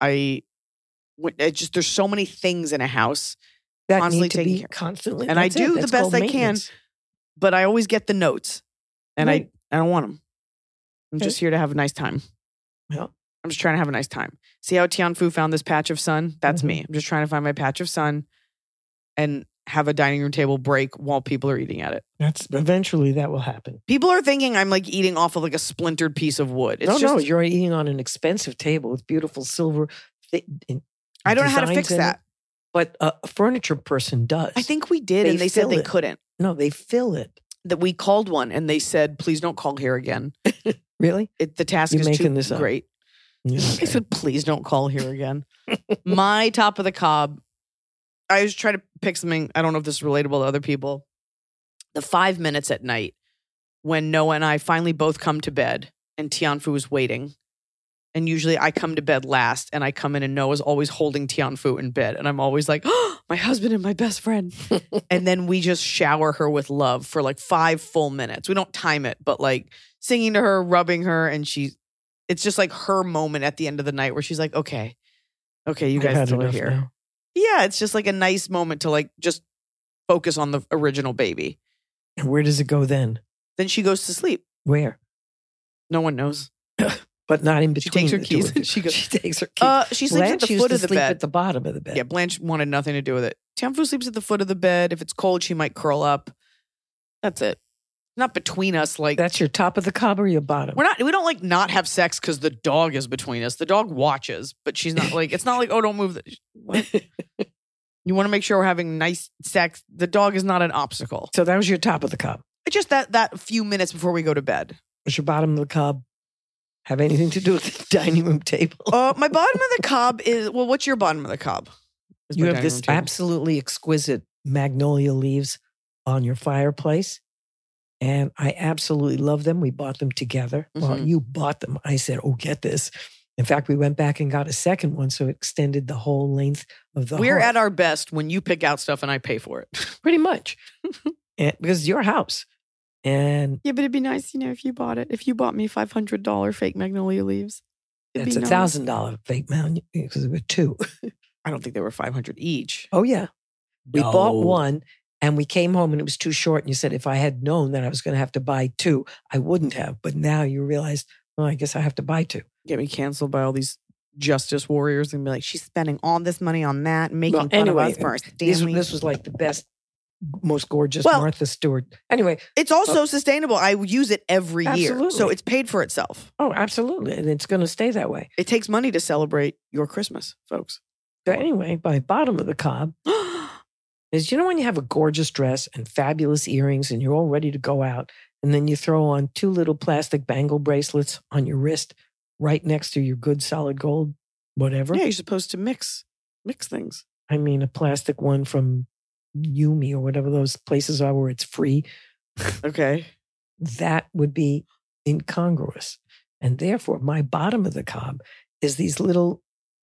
It's just, there's so many things in a house, That Constantly need to taking be care. constantly. And I that's do it. the That's best called I can. maintenance. but I always get the notes and Right. I don't want them. I'm Okay. just here to have a nice time. Well, I'm just trying to have a nice time. See how Tianfu found this patch of sun? That's Mm-hmm. me. I'm just trying to find my patch of sun and have a dining room table break while people are eating at it. that's eventually that will happen. People are thinking I'm like eating off of like a splintered piece of wood. It's No, just, you're eating on an expensive table with beautiful silver. I don't know how to designs fix in that. it. But a furniture person does. I think we did, They and they said fill they it. couldn't. No, they fill it. That we called one, and they said, "Please don't call here again. Really? The task You're is making too this up. great." Yeah, I okay. said, "Please don't call here again." My top of the cob. I always try to pick something. I don't know if this is relatable to other people. The 5 minutes at night when Noah and I finally both come to bed, and Tianfu is waiting. And usually I come to bed last, and I come in, and Noah's always holding Tianfu in bed. And I'm always like, "Oh, my husband and my best friend." And then we just shower her with love for like 5 full minutes. We don't time it, but like singing to her, rubbing her. And it's just like her moment at the end of the night where she's like, okay, you I've guys had still are enough here. now. Yeah, it's just like a nice moment to like just focus on the original baby. And where does it go then? Then she goes to sleep. Where? No one knows. But not in She between. takes her the two keys. of you. She goes- She takes her keys. She sleeps at the Blanche used foot to of the sleep bed. at the bottom of the bed. Yeah, Blanche wanted nothing to do with it. Tianfu sleeps at the foot of the bed. If it's cold, she might curl up. That's it. Not between us. Like That's your top of the cob or your bottom? we don't like not have sex because the dog is between us. The dog watches, but she's not like, it's not like, oh, don't move. What? You want to make sure we're having nice sex. The dog is not an obstacle. So that was your top of the cob. It's just that few minutes before we go to bed. Does your bottom of the cob have anything to do with the dining room table? My bottom of the cob is, well, what's your bottom of the cob? Is You my have dining this room table. absolutely exquisite magnolia leaves on your fireplace. And I absolutely love them. We bought them together. Well, Mhm. you bought them. I said, oh, get this. In fact, we went back and got a second one, so it extended the whole length of the We're hearth. at our best when you pick out stuff and I pay for it. Pretty much. And, because it's your house. And Yeah, but it'd be nice, if you bought it. If you bought me $500 fake magnolia leaves. It'd it's be a nice. $1,000 fake mound because there were two. I don't think they were $500 each. Oh, yeah. We No. bought one and we came home and it was too short. And you said, if I had known that I was going to have to buy two, I wouldn't have. But now you realize, well, I guess I have to buy two. Get me canceled by all these justice warriors and be like, she's spending all this money on that and making Well, fun anyway, of us first. This was like the best, most gorgeous Well- Martha Stewart. Anyway, It's also sustainable. I use it every year. So Absolutely. it's paid for itself. oh, absolutely. And it's going to stay that way. It takes money to celebrate your Christmas, folks. So anyway, by bottom of the cob is, when you have a gorgeous dress and fabulous earrings and you're all ready to go out, and then you throw on 2 little plastic bangle bracelets on your wrist right next to your good solid gold, whatever. Yeah, you're supposed to mix things. I mean, a plastic one from Yumi or whatever those places are where it's free. Okay. That would be incongruous. And therefore, my bottom of the cob is these little,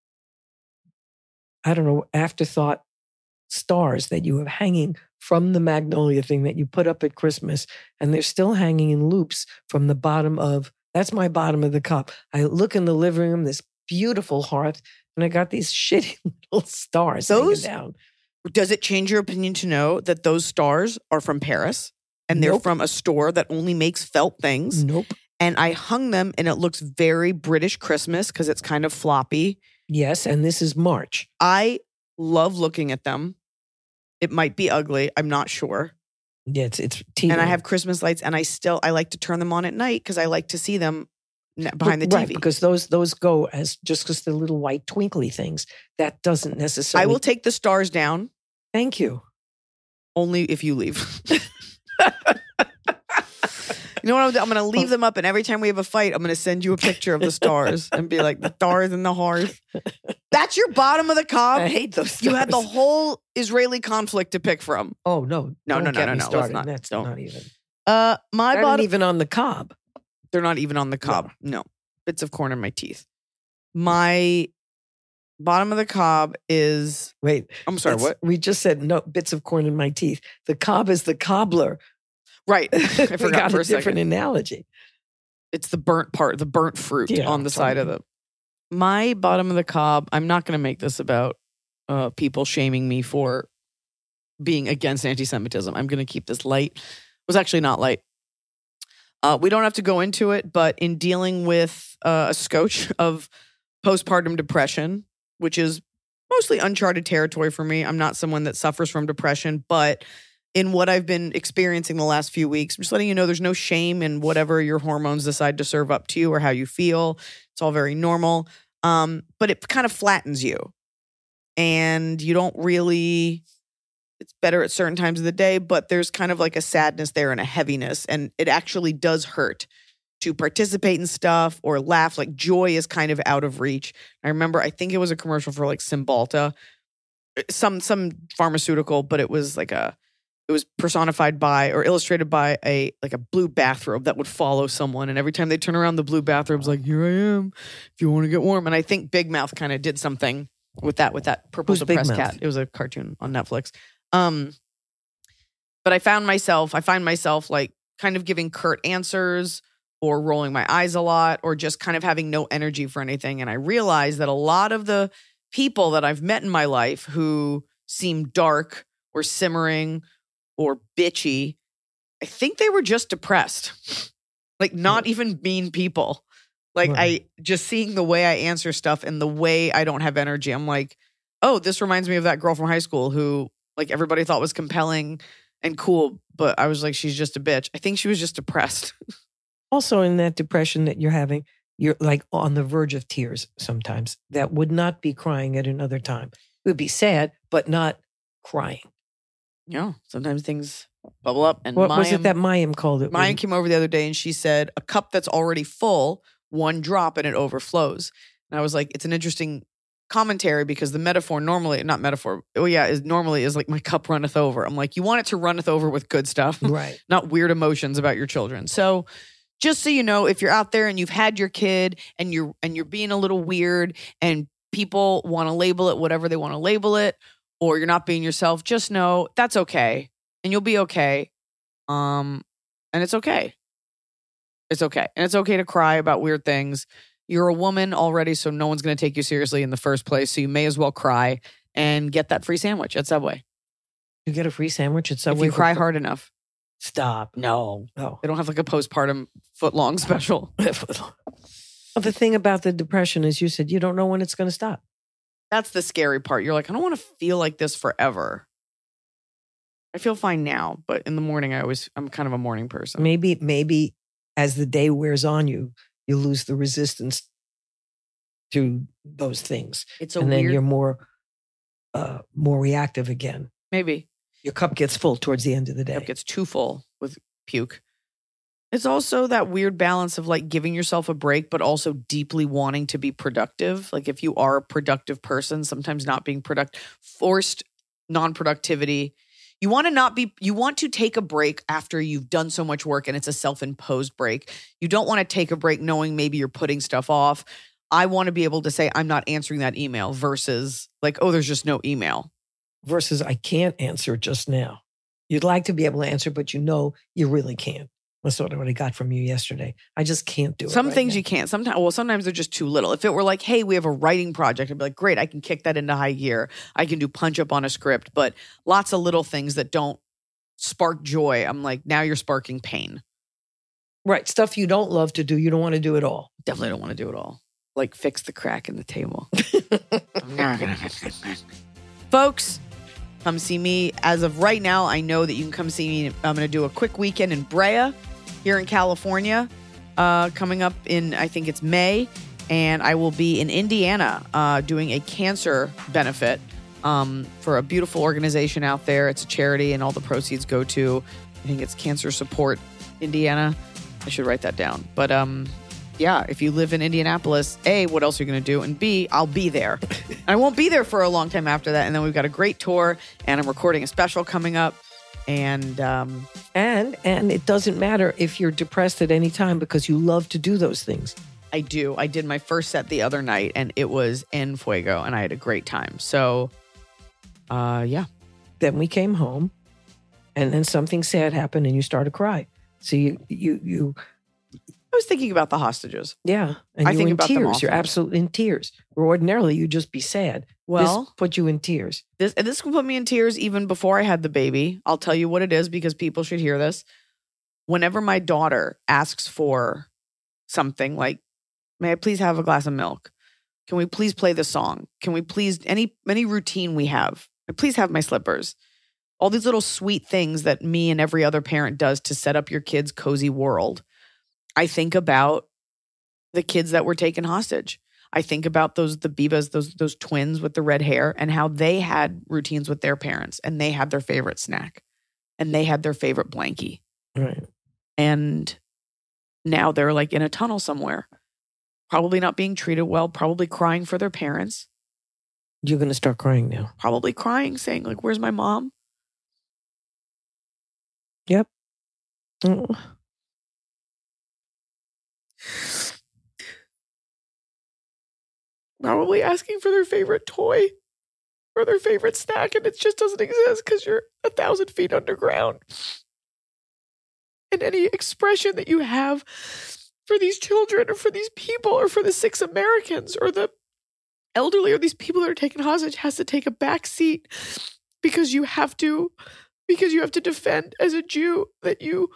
I don't know, afterthought stars that you have hanging from the magnolia thing that you put up at Christmas. And they're still hanging in loops from the bottom of, that's my bottom of the cob. I look in the living room, this beautiful hearth, and I got these shitty little stars Those- hanging down. Does it change your opinion to know that those stars are from Paris and they're Nope. from a store that only makes felt things? Nope. And I hung them and it looks very British Christmas because it's kind of floppy. Yes, and this is March. I love looking at them. It might be ugly. I'm not sure. Yeah, it's And I teetering. have Christmas lights and I like to turn them on at night because I like to see them behind the TV. Right, because those go as just because they're little white twinkly things. That doesn't I necessarily. will take the stars down Thank you. only if you leave. You know what I'm going to leave them up, and every time we have a fight, I'm going to send you a picture of the stars and be like, the stars in the hearth. That's your bottom of the cob. I hate those. You had the stars. whole Israeli conflict to pick from. Oh no! No, Don't no, get no, me no, let's started. not. That's Don't. not even. My Not bottom. even on the cob. They're not even on the cob. No. Bits of corn in my teeth. My bottom of the cob is. Wait. I'm sorry. that's- What? We just said no bits of corn in my teeth. The cob is the cobbler. Right. I We forgot got for a a different second. analogy. It's the burnt part, the burnt fruit Yeah, on the side of the. My bottom of the cob. I'm not going to make this about people shaming me for being against anti-Semitism. I'm going to keep this light. It was actually not light. We don't have to go into it, but in dealing with a scotch of postpartum depression, which is mostly uncharted territory for me. I'm not someone that suffers from depression, but in what I've been experiencing the last few weeks, I'm just letting you know there's no shame in whatever your hormones decide to serve up to you or how you feel. It's all very normal. But it kind of flattens you. and you don't really, it's better at certain times of the day, but there's kind of like a sadness there and a heaviness. And it actually does hurt to participate in stuff or laugh. Like joy is kind of out of reach. I remember, I think it was a commercial for like Cymbalta, some pharmaceutical, but it was like it was personified by or illustrated by a blue bathrobe that would follow someone. And every time they turn around, the blue bathrobe's like, here I am, if you want to get warm. And I think Big Mouth kind of did something with that purple Who's Big depressed Mouth? cat. It was a cartoon on Netflix. But I find myself like kind of giving curt answers or rolling my eyes a lot or just kind of having no energy for anything. And I realize that a lot of the people that I've met in my life who seem dark or simmering or bitchy, I think they were just depressed. Like not even mean people. Like I just seeing the way I answer stuff and the way I don't have energy. I'm like, oh, this reminds me of that girl from high school who like everybody thought was compelling and cool. But I was like, she's just a bitch. I think she was just depressed. Also, in that depression that you're having, you're like on the verge of tears sometimes. That would not be crying at another time. It would be sad, but not crying. Yeah, sometimes things bubble up. And What was it that Mayim called it? Mayim came over the other day and she said, a cup that's already full, one drop and it overflows. And I was like, it's an interesting commentary because the metaphor normally, not metaphor, normally is like my cup runneth over. I'm like, you want it to runneth over with good stuff, Right. not weird emotions about your children. So just so you know, if you're out there and you've had your kid and you're being a little weird and people want to label it whatever they want to label it, or you're not being yourself, just know that's okay. And you'll be okay. And it's okay. It's okay. And it's okay to cry about weird things. You're a woman already, so no one's going to take you seriously in the first place. So you may as well cry and get that free sandwich at Subway. You get a free sandwich at Subway? If you cry hard enough. Stop. No. Oh. They don't have like a postpartum foot-long special. The thing about the depression is you said you don't know when it's going to stop. That's the scary part. You're like, I don't want to feel like this forever. I feel fine now, but in the morning, I'm kind of a morning person. Maybe as the day wears on you lose the resistance to those things. And then you're more reactive again. Maybe. Your cup gets full towards the end of the day. Cup gets too full with puke. It's also that weird balance of like giving yourself a break, but also deeply wanting to be productive. Like if you are a productive person, sometimes not being productive, forced non-productivity. You want to take a break after you've done so much work and it's a self-imposed break. You don't want to take a break knowing maybe you're putting stuff off. I want to be able to say, I'm not answering that email versus like, oh, there's just no email. Versus I can't answer just now. You'd like to be able to answer, but you know you really can't. That's what I got from you yesterday. I just can't do it. Some things you can't. Sometimes they're just too little. If it were like, hey, we have a writing project, I'd be like, great, I can kick that into high gear. I can do punch up on a script. But lots of little things that don't spark joy. I'm like, now you're sparking pain. Right. Stuff you don't love to do. You don't want to do it all. Definitely don't want to do it all. Like fix the crack in the table. Folks, come see me. As of right now, I know that you can come see me. I'm going to do a quick weekend in Brea here in California coming up in, I think it's May. And I will be in Indiana doing a cancer benefit for a beautiful organization out there. It's a charity and all the proceeds go to, I think it's Cancer Support Indiana. I should write that down. But yeah, if you live in Indianapolis, A, what else are you going to do? And B, I'll be there. I won't be there for a long time after that. And then we've got a great tour and I'm recording a special coming up. And it doesn't matter if you're depressed at any time because you love to do those things. I do. I did my first set the other night and it was en fuego and I had a great time. So, yeah. Then we came home and then something sad happened and you started to cry. So you I was thinking about the hostages. Yeah. And I you're think in about them tears. often. You're absolutely in tears. Where ordinarily you'd just be sad. Well, this put you in tears. This can put me in tears even before I had the baby. I'll tell you what it is because people should hear this. Whenever my daughter asks for something like, may I please have a glass of milk? Can we please play the song? Can we please, any routine we have, please have my slippers? All these little sweet things that me and every other parent does to set up your kid's cozy world. I think about the kids that were taken hostage. I think about the Bibas, those twins with the red hair, and how they had routines with their parents, and they had their favorite snack, and they had their favorite blankie. Right. And now they're like in a tunnel somewhere, probably not being treated well, probably crying for their parents. You're going to start crying now. Probably crying, saying like, where's my mom? Yep. Mm. Probably asking for their favorite toy or their favorite snack, and it just doesn't exist because you're 1,000 feet underground. And any expression that you have for these children or for these people or for the 6 Americans or the elderly or these people that are taken hostage has to take a back seat because you have to defend as a Jew that you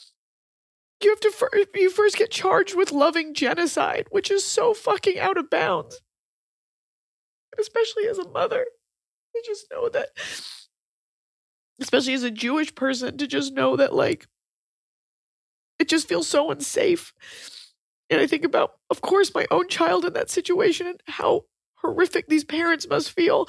first get charged with loving genocide, which is so fucking out of bounds. Especially as a mother, to just know that, especially as a Jewish person, to just know that, like, it just feels so unsafe. And I think about, of course, my own child in that situation and how horrific these parents must feel.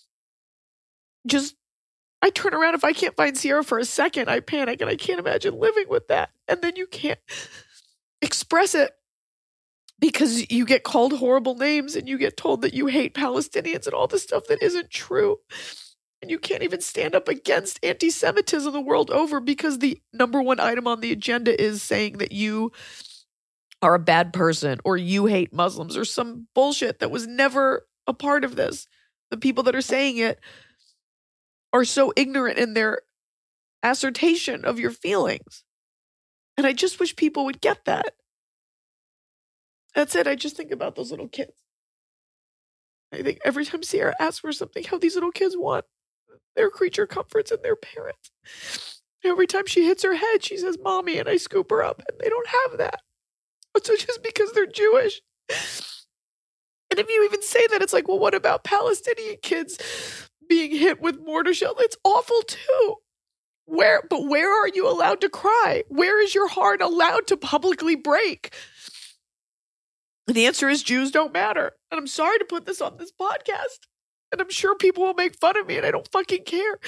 I turn around, if I can't find Sierra for a second, I panic, and I can't imagine living with that. And then you can't express it because you get called horrible names and you get told that you hate Palestinians and all this stuff that isn't true. And you can't even stand up against anti-Semitism the world over because the number one item on the agenda is saying that you are a bad person or you hate Muslims or some bullshit that was never a part of this. The people that are saying it are so ignorant in their assertion of your feelings. And I just wish people would get that. That's it. I just think about those little kids. I think every time Sierra asks for something, how these little kids want their creature comforts and their parents. Every time she hits her head, she says, "Mommy," and I scoop her up, and they don't have that. So just because they're Jewish. And if you even say that, it's like, well, what about Palestinian kids being hit with mortar shells? It's awful too. Where are you allowed to cry? Where is your heart allowed to publicly break? And the answer is Jews don't matter. And I'm sorry to put this on this podcast. And I'm sure people will make fun of me and I don't fucking care.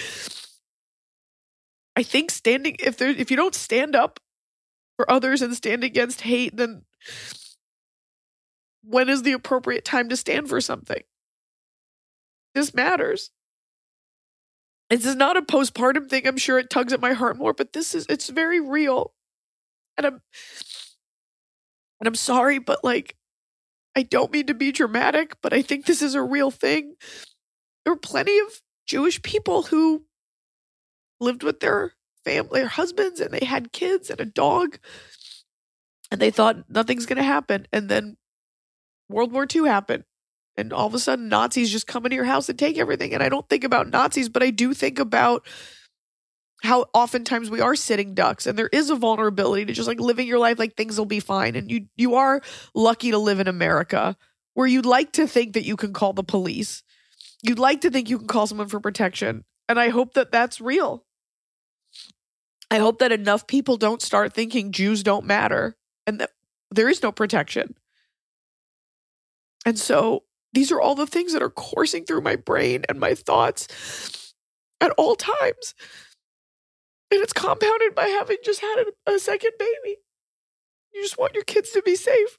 I think if you don't stand up for others and stand against hate, then when is the appropriate time to stand for something? This matters. This is not a postpartum thing. I'm sure it tugs at my heart more, but it's very real. And I'm sorry, but like, I don't mean to be dramatic, but I think this is a real thing. There were plenty of Jewish people who lived with their family, their husbands, and they had kids and a dog, and they thought nothing's going to happen. And then World War II happened, and all of a sudden Nazis just come into your house and take everything. And I don't think about Nazis, but I do think about how oftentimes we are sitting ducks, and there is a vulnerability to just like living your life like things will be fine. And you are lucky to live in America where you'd like to think that you can call the police. You'd like to think you can call someone for protection. And I hope that that's real. I hope that enough people don't start thinking Jews don't matter and that there is no protection. And so these are all the things that are coursing through my brain and my thoughts at all times. And it's compounded by having just had a second baby. You just want your kids to be safe.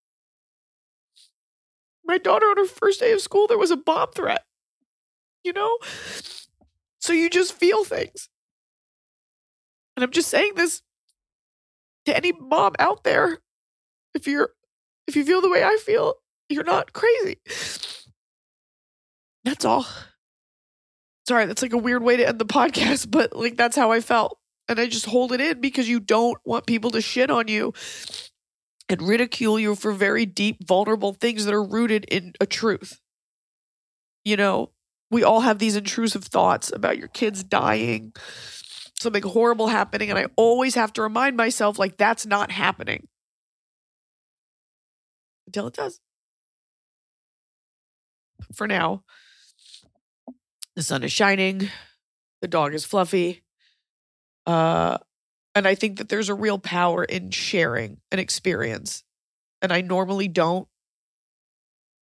My daughter, on her first day of school, there was a bomb threat. You know? So you just feel things. And I'm just saying this to any mom out there. If you feel the way I feel, you're not crazy. That's all. Sorry, that's like a weird way to end the podcast, but like that's how I felt. And I just hold it in because you don't want people to shit on you and ridicule you for very deep, vulnerable things that are rooted in a truth. You know, we all have these intrusive thoughts about your kids dying, something horrible happening, and I always have to remind myself, like, that's not happening. Until it does. For now, the sun is shining. The dog is fluffy. And I think that there's a real power in sharing an experience. And I normally don't.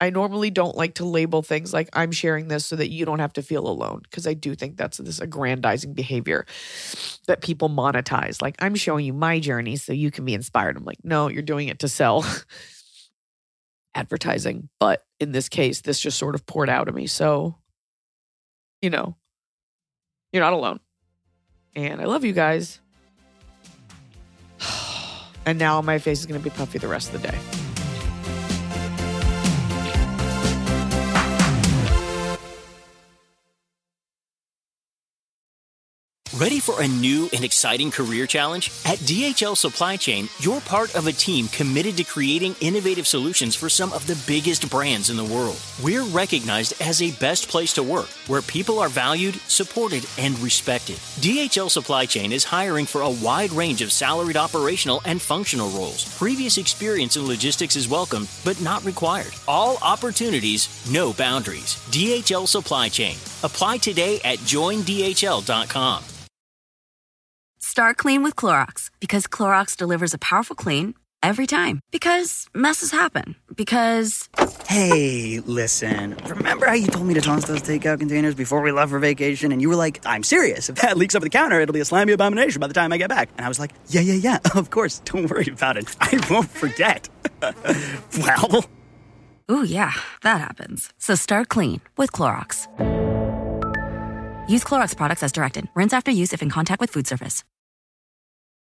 I normally don't like to label things like I'm sharing this so that you don't have to feel alone, because I do think that's this aggrandizing behavior that people monetize. Like, I'm showing you my journey so you can be inspired. I'm like, no, you're doing it to sell advertising. But in this case, this just sort of poured out of me. So, you know, you're not alone. And I love you guys. And now my face is going to be puffy the rest of the day. Ready for a new and exciting career challenge? At DHL Supply Chain, you're part of a team committed to creating innovative solutions for some of the biggest brands in the world. We're recognized as a best place to work, where people are valued, supported, and respected. DHL Supply Chain is hiring for a wide range of salaried operational and functional roles. Previous experience in logistics is welcome, but not required. All opportunities, no boundaries. DHL Supply Chain. Apply today at joindhl.com. Start clean with Clorox, because Clorox delivers a powerful clean every time. Because messes happen. Because... Hey, listen. Remember how you told me to toss those takeout containers before we left for vacation? And you were like, I'm serious. If that leaks over the counter, it'll be a slimy abomination by the time I get back. And I was like, yeah, of course. Don't worry about it. I won't forget. Well... Ooh, yeah, that happens. So start clean with Clorox. Use Clorox products as directed. Rinse after use if in contact with food surface.